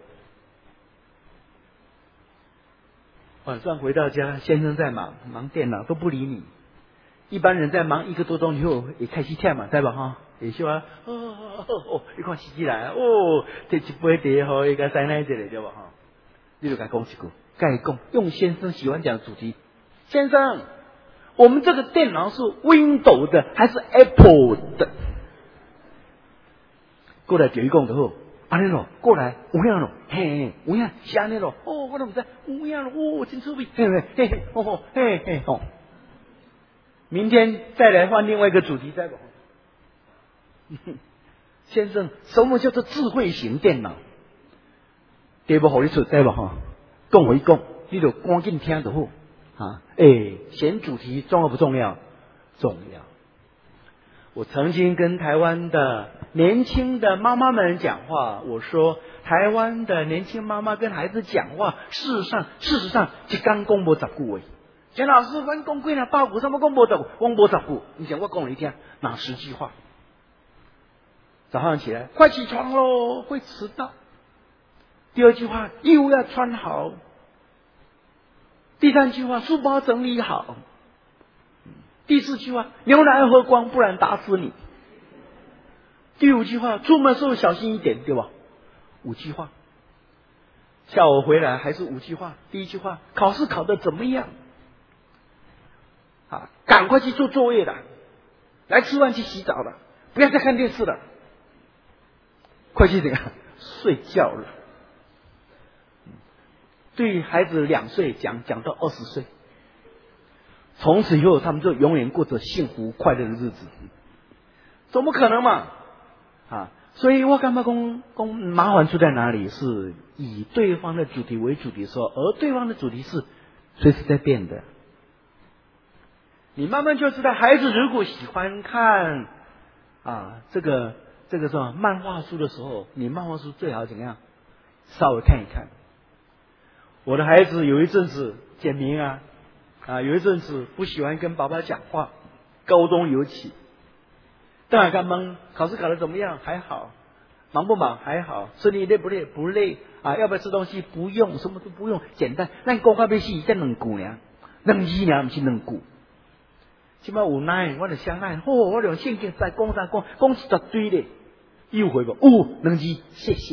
晚上回到家，先生在忙电脑，都不理你。一般人在忙1个多钟以后，也开始忝嘛，对吧哈？也说你看司机来这一杯茶伊个塞奶这里对吧哈？你就该讲一句，该讲用先生喜欢讲的主题。先生，我们这个电脑是 Windows 的还是 Apple 的？过来就伊讲就好，安尼咯，过来有影咯，嘿，有影是安尼咯，我都唔知有影咯，真趣味，嘿，明天再来换另外一个主题，再吧。先生，什么叫做智慧型电脑？对不好你出对吧哈？跟我一讲，你就赶紧听就好选主题重要不重要？重要。我曾经跟台湾的年轻的妈妈们讲话，我说台湾的年轻妈妈跟孩子讲话，事实上一天讲无10句话。蒋老师，阮讲几8句，什么讲无10句？讲无10句。你想我讲你听，哪10句话？早上起来，快起床喽，会迟到。第2句话，衣服要穿好。第3句话，书包整理好。第4句话，牛奶要喝光，不然打死你。第5句话，出门时候小心一点，对吧？5句话。下午回来还是5句话。第1句话，考试考得怎么样？赶快去做作业了，来吃饭去洗澡了，不要再看电视了，快去这个睡觉了。对孩子2岁讲到20岁，从此以后他们就永远过着幸福快乐的日子，怎么可能嘛？ 所以我干嘛讲麻烦出在哪里？是以对方的主题为主题说，而对方的主题是随时在变的。你慢慢就知道，孩子如果喜欢看这个什么漫画书的时候，你漫画书最好怎么样？稍微看一看。我的孩子有一阵子简明有一阵子不喜欢跟爸爸讲话，高中尤其。当然刚忙，考试考得怎么样？还好。忙不忙？还好。身体累不累？不累。要不要吃东西？不用，什么都不用，简单。那你功课要死，才2句尔，2字尔，不是2句。起码有耐，我就相爱。我用圣经再讲一大堆的，又回不2字，谢谢。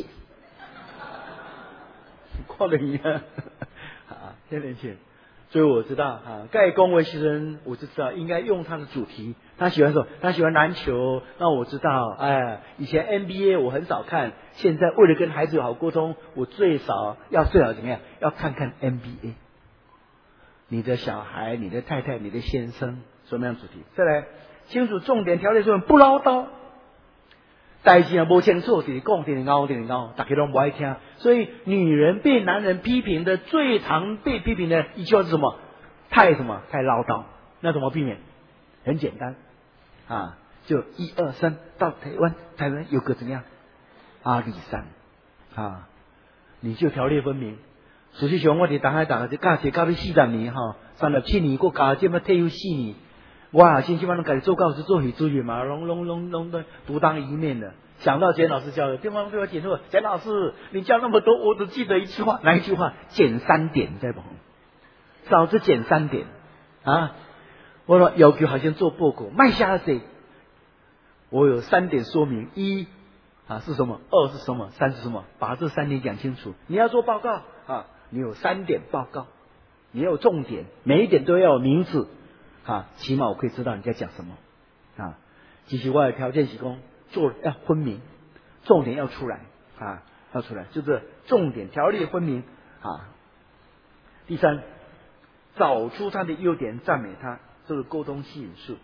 看了你天天去。所以我知道该恭维其人，我就知道应该用他的主题。他喜欢什么？他喜欢篮球，那我知道。以前 NBA 我很少看，现在为了跟孩子有好沟通，我最好怎么样？要看看 NBA。你的小孩、你的太太、你的先生什么样主题？再来清楚重点条列说，不唠叨。代志无清楚，就是讲大家都不爱听。所以女人被男人批评的最常被批评的一句话是什么？太唠叨。那怎么避免？很简单就1、2、3到台湾有个怎么样？阿里山你就条列分明。实际上我伫大家教到40年37年，我教这么退休4年。我先起码能改做教师做许主任嘛，拢独当一面的。想到简老师教的，对方对我简说，简老师你教那么多，我只记得一句话，哪一句话？减3点，对不？少之减3点我说要求好像做报告，卖下谁？我有3点说明：1是什么？2是什么？3是什么？把这3点讲清楚。你要做报告你有3点报告，你要有重点，每一点都要有名字起码我可以知道你在讲什么其实我的条件是说做要分明，重点要出来要出来，就是重点条列分明第3，找出他的优点，赞美他，这个沟通吸引术。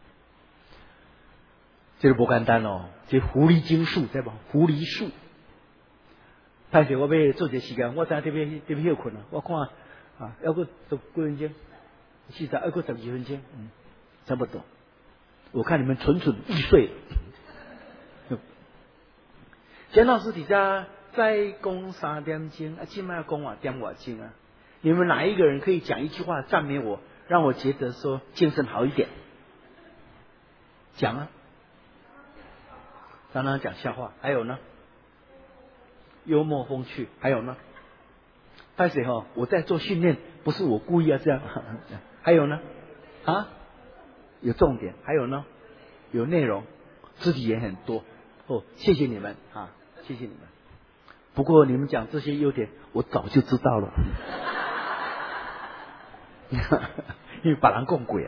这个不简单这狐狸精术对吧？狐狸术。但是我要做这时间，我在这边休困我看要过10几分钟，40要过12分钟，差不多。我看你们蠢欲睡。简老师底下再讲3点钟起码要讲2点多钟你们哪一个人可以讲一句话赞美我，让我觉得说精神好一点？讲常常讲笑话，还有呢？幽默风趣，还有呢？但是我在做训练，不是我故意要这样。还有呢？有重点，还有呢？有内容，自己也很多。谢谢你们谢谢你们。不过你们讲这些优点，我早就知道了。因为把人供鬼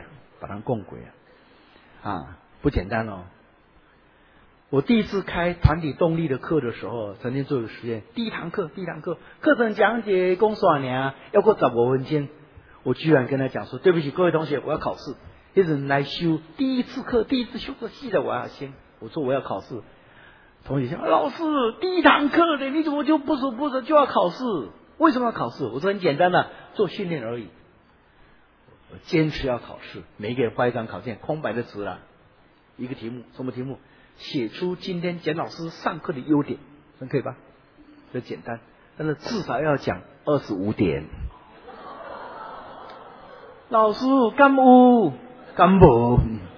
不简单我第一次开团体动力的课的时候，曾经做个实验。第一堂课课程讲解公耍年要过15分钟，我居然跟他讲说：“对不起，各位同学，我要考试。”一人来修第一次修课，系的我要先。我说我要考试，同学说：“老师，第一堂课的你怎么就不说就要考试？为什么要考试？”我说很简单做训练而已。我坚持要考试，每一个人画一张考卷，空白的纸一个题目，什么题目？写出今天简老师上课的优点，这可以吧？这简单，但是至少要讲25点。老师敢有敢无？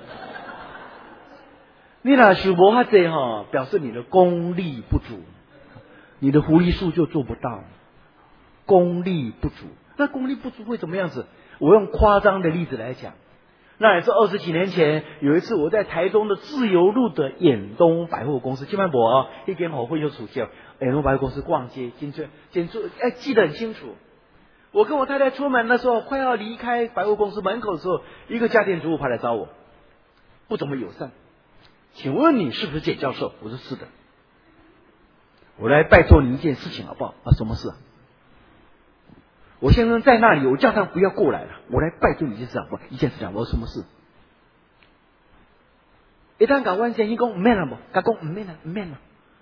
你若是无遐济表示你的功力不足，你的狐狸术就做不到。功力不足，那功力不足会怎么样子？我用夸张的例子来讲。那也是20几年前，有一次我在台中的自由路的远东百货公司，金曼博一间好会就处教远东百货公司逛街，记得很清楚。我跟我太太出门的时候，快要离开百货公司门口的时候，一个家庭主妇跑来找我，不怎么友善。请问你是不是简教授？我说是的。我来拜托你一件事情好不好？什么事我先生在那里，我叫他不要过来了。我来拜托你一件事好不好？一件事情，我说什么事？一旦搞完先生讲唔免了不？他讲唔免了。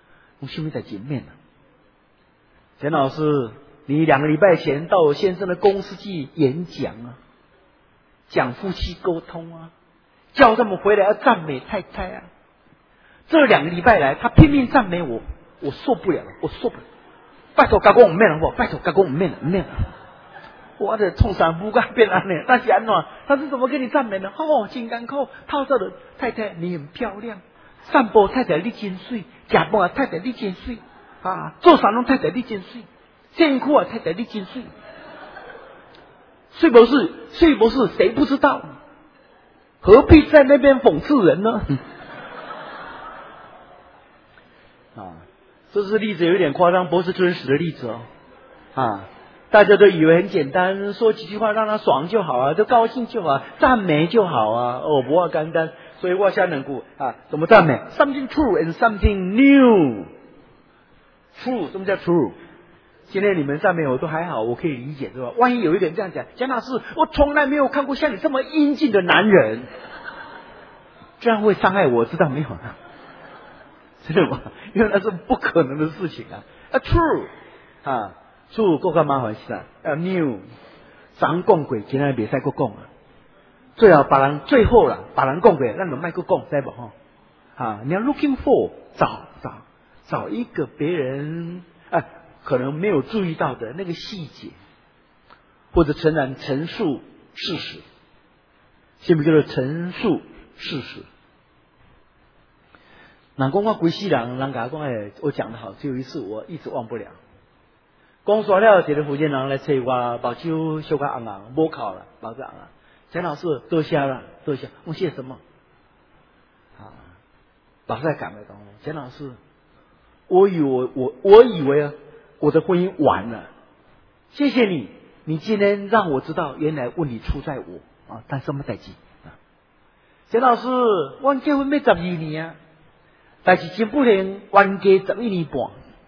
我什么在前面呢？简老师，你2个礼拜前到我先生的公司去演讲啊，讲夫妻沟通啊，叫他们回来要赞美太太啊。这2个礼拜来，他拼命赞美我，我受不了，我受不了。拜托，甲我唔免了，拜托，甲我唔免了，唔免了。我的冲上不干变安呢，那是安怎？他是怎么跟你赞美呢？哦，金刚扣套着的太太，你很漂亮。散步太太你真水，食饭太太你真水啊，做沙龙太太你真水，辛苦啊太太你真水。是不是？是不是？谁不知道？何必在那边讽刺人呢？啊，这是例子有点夸张，不是真实的例子哦。啊。大家都以为很简单，说几句话让他爽就好啊，就高兴就好，赞美就好啊。哦，不要简单，所以我现在能够啊，怎么赞美 ？Something true and something new. True， 什么叫 true？ 今天你们赞美我都还好，我可以理解，是吧？万一有一个人这样讲，蒋老师，我从来没有看过像你这么英俊的男人，这样会伤害我，知道没有？真的吗？因为那是不可能的事情啊。True 啊。true 更加麻烦是啥？new 常讲过，今天袂使再讲啊。最好把人最后啦，把人讲过，咱就卖再讲，知不吼？啊，你要 looking for 找一个别人可能没有注意到的那个细节，或者陈述事实，是不是叫做陈述事实？人讲我规世人甲我讲我讲得好，只有一次我一直忘不了。讲煞了，一个福建人来找我，目睭小可红红，无哭了，目睭红红。陈老师，多谢了，多谢。我谢什么？啊，老师在讲的东西。陈老师，我以为啊，我的婚姻完了。谢谢你，你今天让我知道，原来问题出在我啊。但什么代志啊？陈老师，我结婚要12年啊，但是真不能冤家11年半。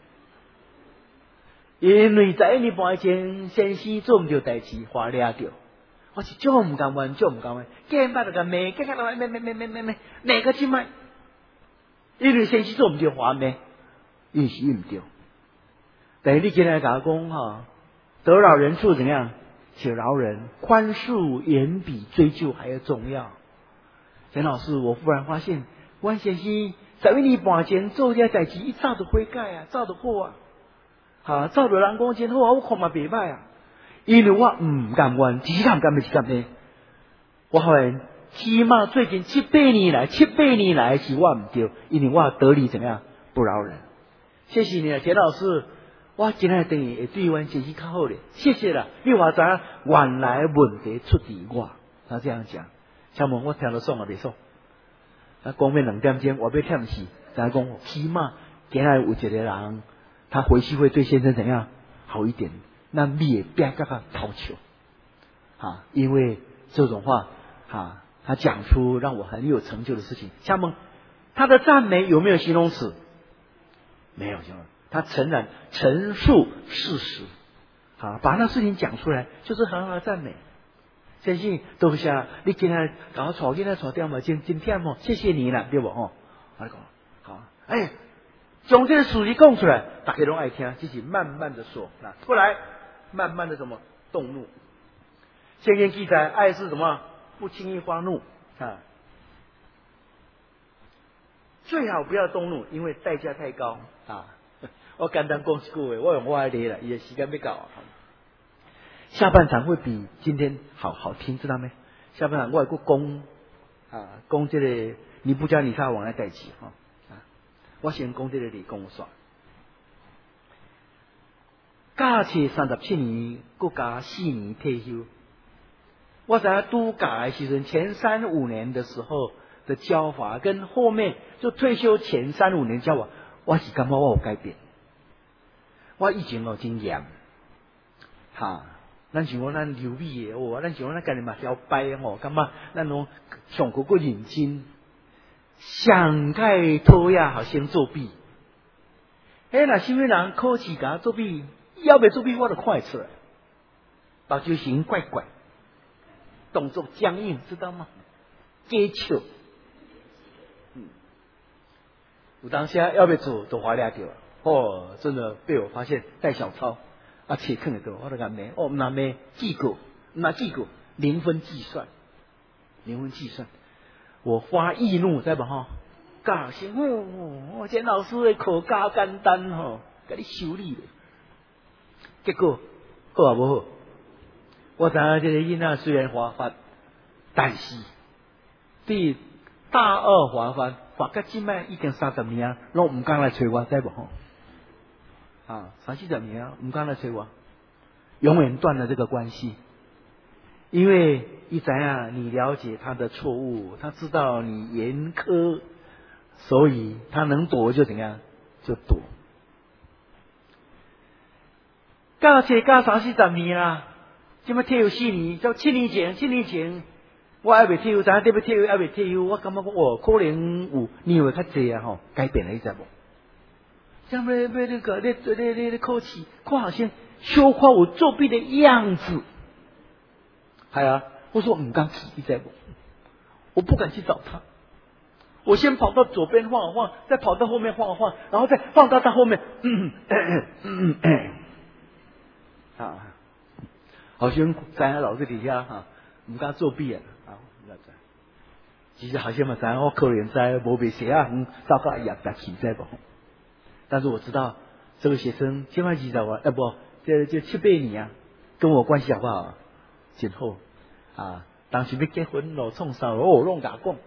因为11年半以前，先生做唔到代志，话抓着，我是足唔甘愿，足唔甘愿，见捌就甲骂，见捌就骂个真歹。因为先生做唔到话骂，允许唔到。但是你今天甲我讲哈，得饶人处怎样？且饶人，宽恕远比追究还要重要。陈老师，我忽然发现，我先生11年半前做这代志，伊早就悔改啊，早就好啊。啊，照着人讲真好啊，我看嘛袂歹啊。因为我唔甘愿，只甘是甘呢。我发现起码最近7、8年来是我唔对，因为我得理怎么样不饶人。谢谢你啊，田老师，我今天等于会对阮先生较好咧。谢谢啦，你话知原来问题出伫我，他这样讲。请问我听得爽啊袂爽？讲面2点钟，我要忝死，再讲起码今日有一个人。他回去会对先生怎样好一点？那你也不要跟他讨球啊，因为这种话啊，他讲出让我很有成就的事情。下面他的赞美有没有形容词？没有形容，他陈述事实啊，把那事情讲出来，就是很好的赞美。相信多谢你今天搞错，今天错掉嘛，今天嘛，谢谢你了，对不？哦，我讲好，哎。将这个事情讲出来，大家都爱听，自己慢慢的说。过来，慢慢的怎么动怒？圣经记载，爱是什么？不轻易发怒啊！最好不要动怒，因为代价太高啊！我简单讲一句话，我用我的例了，也时间要到啊。下半场会比今天好听，知道没？下半场我有个讲这个尼布甲尼撒王的代志哈。我先讲这个理工煞，假设37年，佮加4年退休。我知影拄教的时阵，前3、5年的时候的教法，跟后面就退休前3、5年教法，我是感觉我有改变。我以前真严，咱像咱留美的咱像咱家己嘛摇摆感觉咱拢上课过认真。上盖拖呀，好先作弊。那什么人考试甲作弊，要不作弊我就看得出来。目睭形怪怪，动作僵硬，知道吗？接球。有当时要不做就划抓掉， 真的被我发现带小抄啊，切坑的多，我都敢没那没记过，0分计算，我发易怒知吧教先我这老师的课教简单给你修理了，结果好啊不好？我知影这个囡仔虽然罚法，但是对大二罚法到今摆已经30年，拢唔敢来找我，知无？30-40年唔敢来找我，永远断了这个关系。因为一知啊，你了解他的错误，他知道你严苛，所以他能躲就怎样就躲。教30-40年啦，今麦退休4年，到7年前，我还未退休，知影对不退休，还未退休，我感觉可能有年岁较济啊改变了，你知无？像要那个那考试，看好像羞夸我作弊的样子。我说唔敢去，你知不？我不敢去找他。我先跑到左边晃晃，再跑到后面晃晃，然后再放到他后面，好像在老师底下唔敢作弊啊！其实好像嘛，知我可怜在无被写糟糕也白起在不？但是我知道这个学生千万记得我，不，这7-8年跟我关系好不好？今后当时要结婚咯，创啥拢甲讲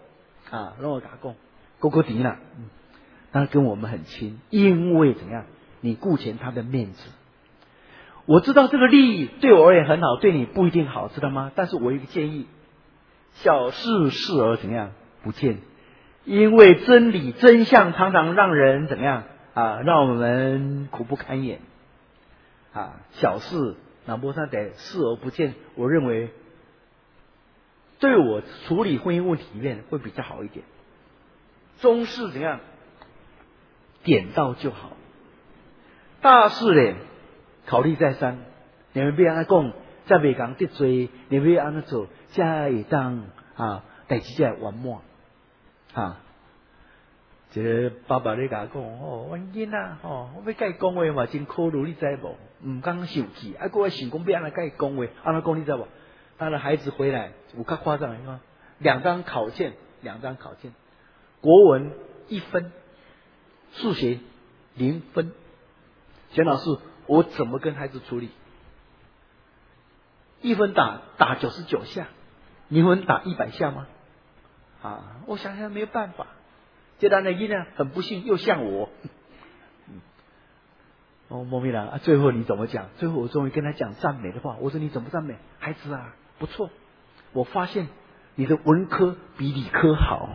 哥弟啦，他跟我们很亲，因为怎样？你顾全他的面子。我知道这个利益对我而言很好，对你不一定好，知道吗？但是我有一个建议，小事视而怎样不见，因为真理真相常常让人怎样让我们苦不堪言小事那波上得视而不见，我认为对我处理婚姻问题里面会比较好一点。中事怎样点到就好，大事呢考虑再三，你们要安怎讲，才袂讲得罪，你们要安怎做，才会当代志才会圆满这个爸爸咧甲我讲阮囡仔我要甲伊讲话嘛，真考虑，你知无？唔敢生气，我还想讲要安怎甲伊讲话，安怎讲你知无？他的孩子回来有较夸张的2张考卷，国文1分，数学0分。钱老师，我怎么跟孩子处理？1分打99下，0分打100下吗？我想想没有办法。这单的囡仔很不幸又像我。莫咪啦，最后你怎么讲？最后我终于跟他讲赞美的话。我说你怎么赞美？孩子不错，我发现你的文科比理科好。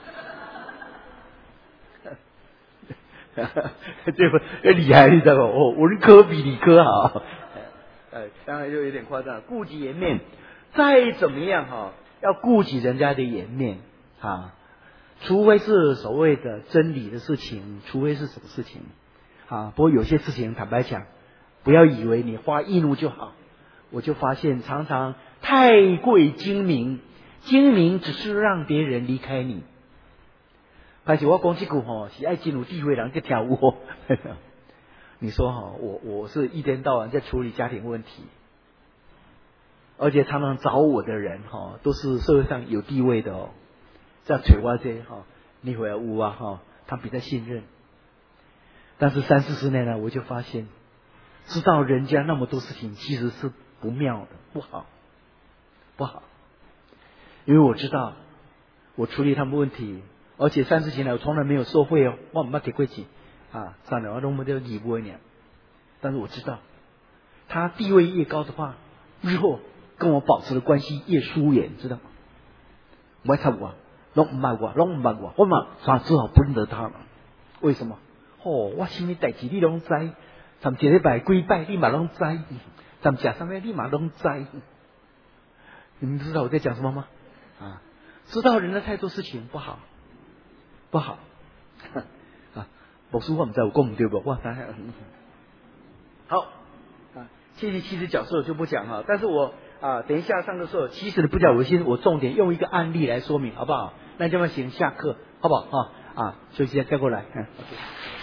这个厉害，你知道吗？文科比理科好。当然就有点夸张，顾及颜面，再怎么样要顾及人家的颜面除非是所谓的真理的事情，除非是什么事情不过有些事情坦白讲，不要以为你发易怒就好。我就发现常常太过精明只是让别人离开你。但是我讲这句是爱真有地位人在跳舞你说我是一天到晚在处理家庭问题，而且常常找我的人都是社会上有地位的在找我这你回来有他比较信任。但是30-40年来，我就发现，知道人家那么多事情其实是不妙的，不好。因为我知道，我处理他们问题，而且30年来我从来没有受贿我没给过钱算了，我都没得礼物呢。但是我知道，他地位越高的话，日后跟我保持的关系越疏远，知道吗？我插我，拢唔爱我，我嘛只好不认得他了。为什么？我什么代志你拢知，咱一礼拜几拜你嘛拢知，咱吃什么你嘛拢知。你们知道我在讲什么吗？知道人的太多事情不好。牧师我唔知有讲唔对不？好70角色就不讲但是我等一下上的时候，其实不讲我重点用一个案例来说明，好不好？那就要先下课，好不好？休息一下，再过来。OK。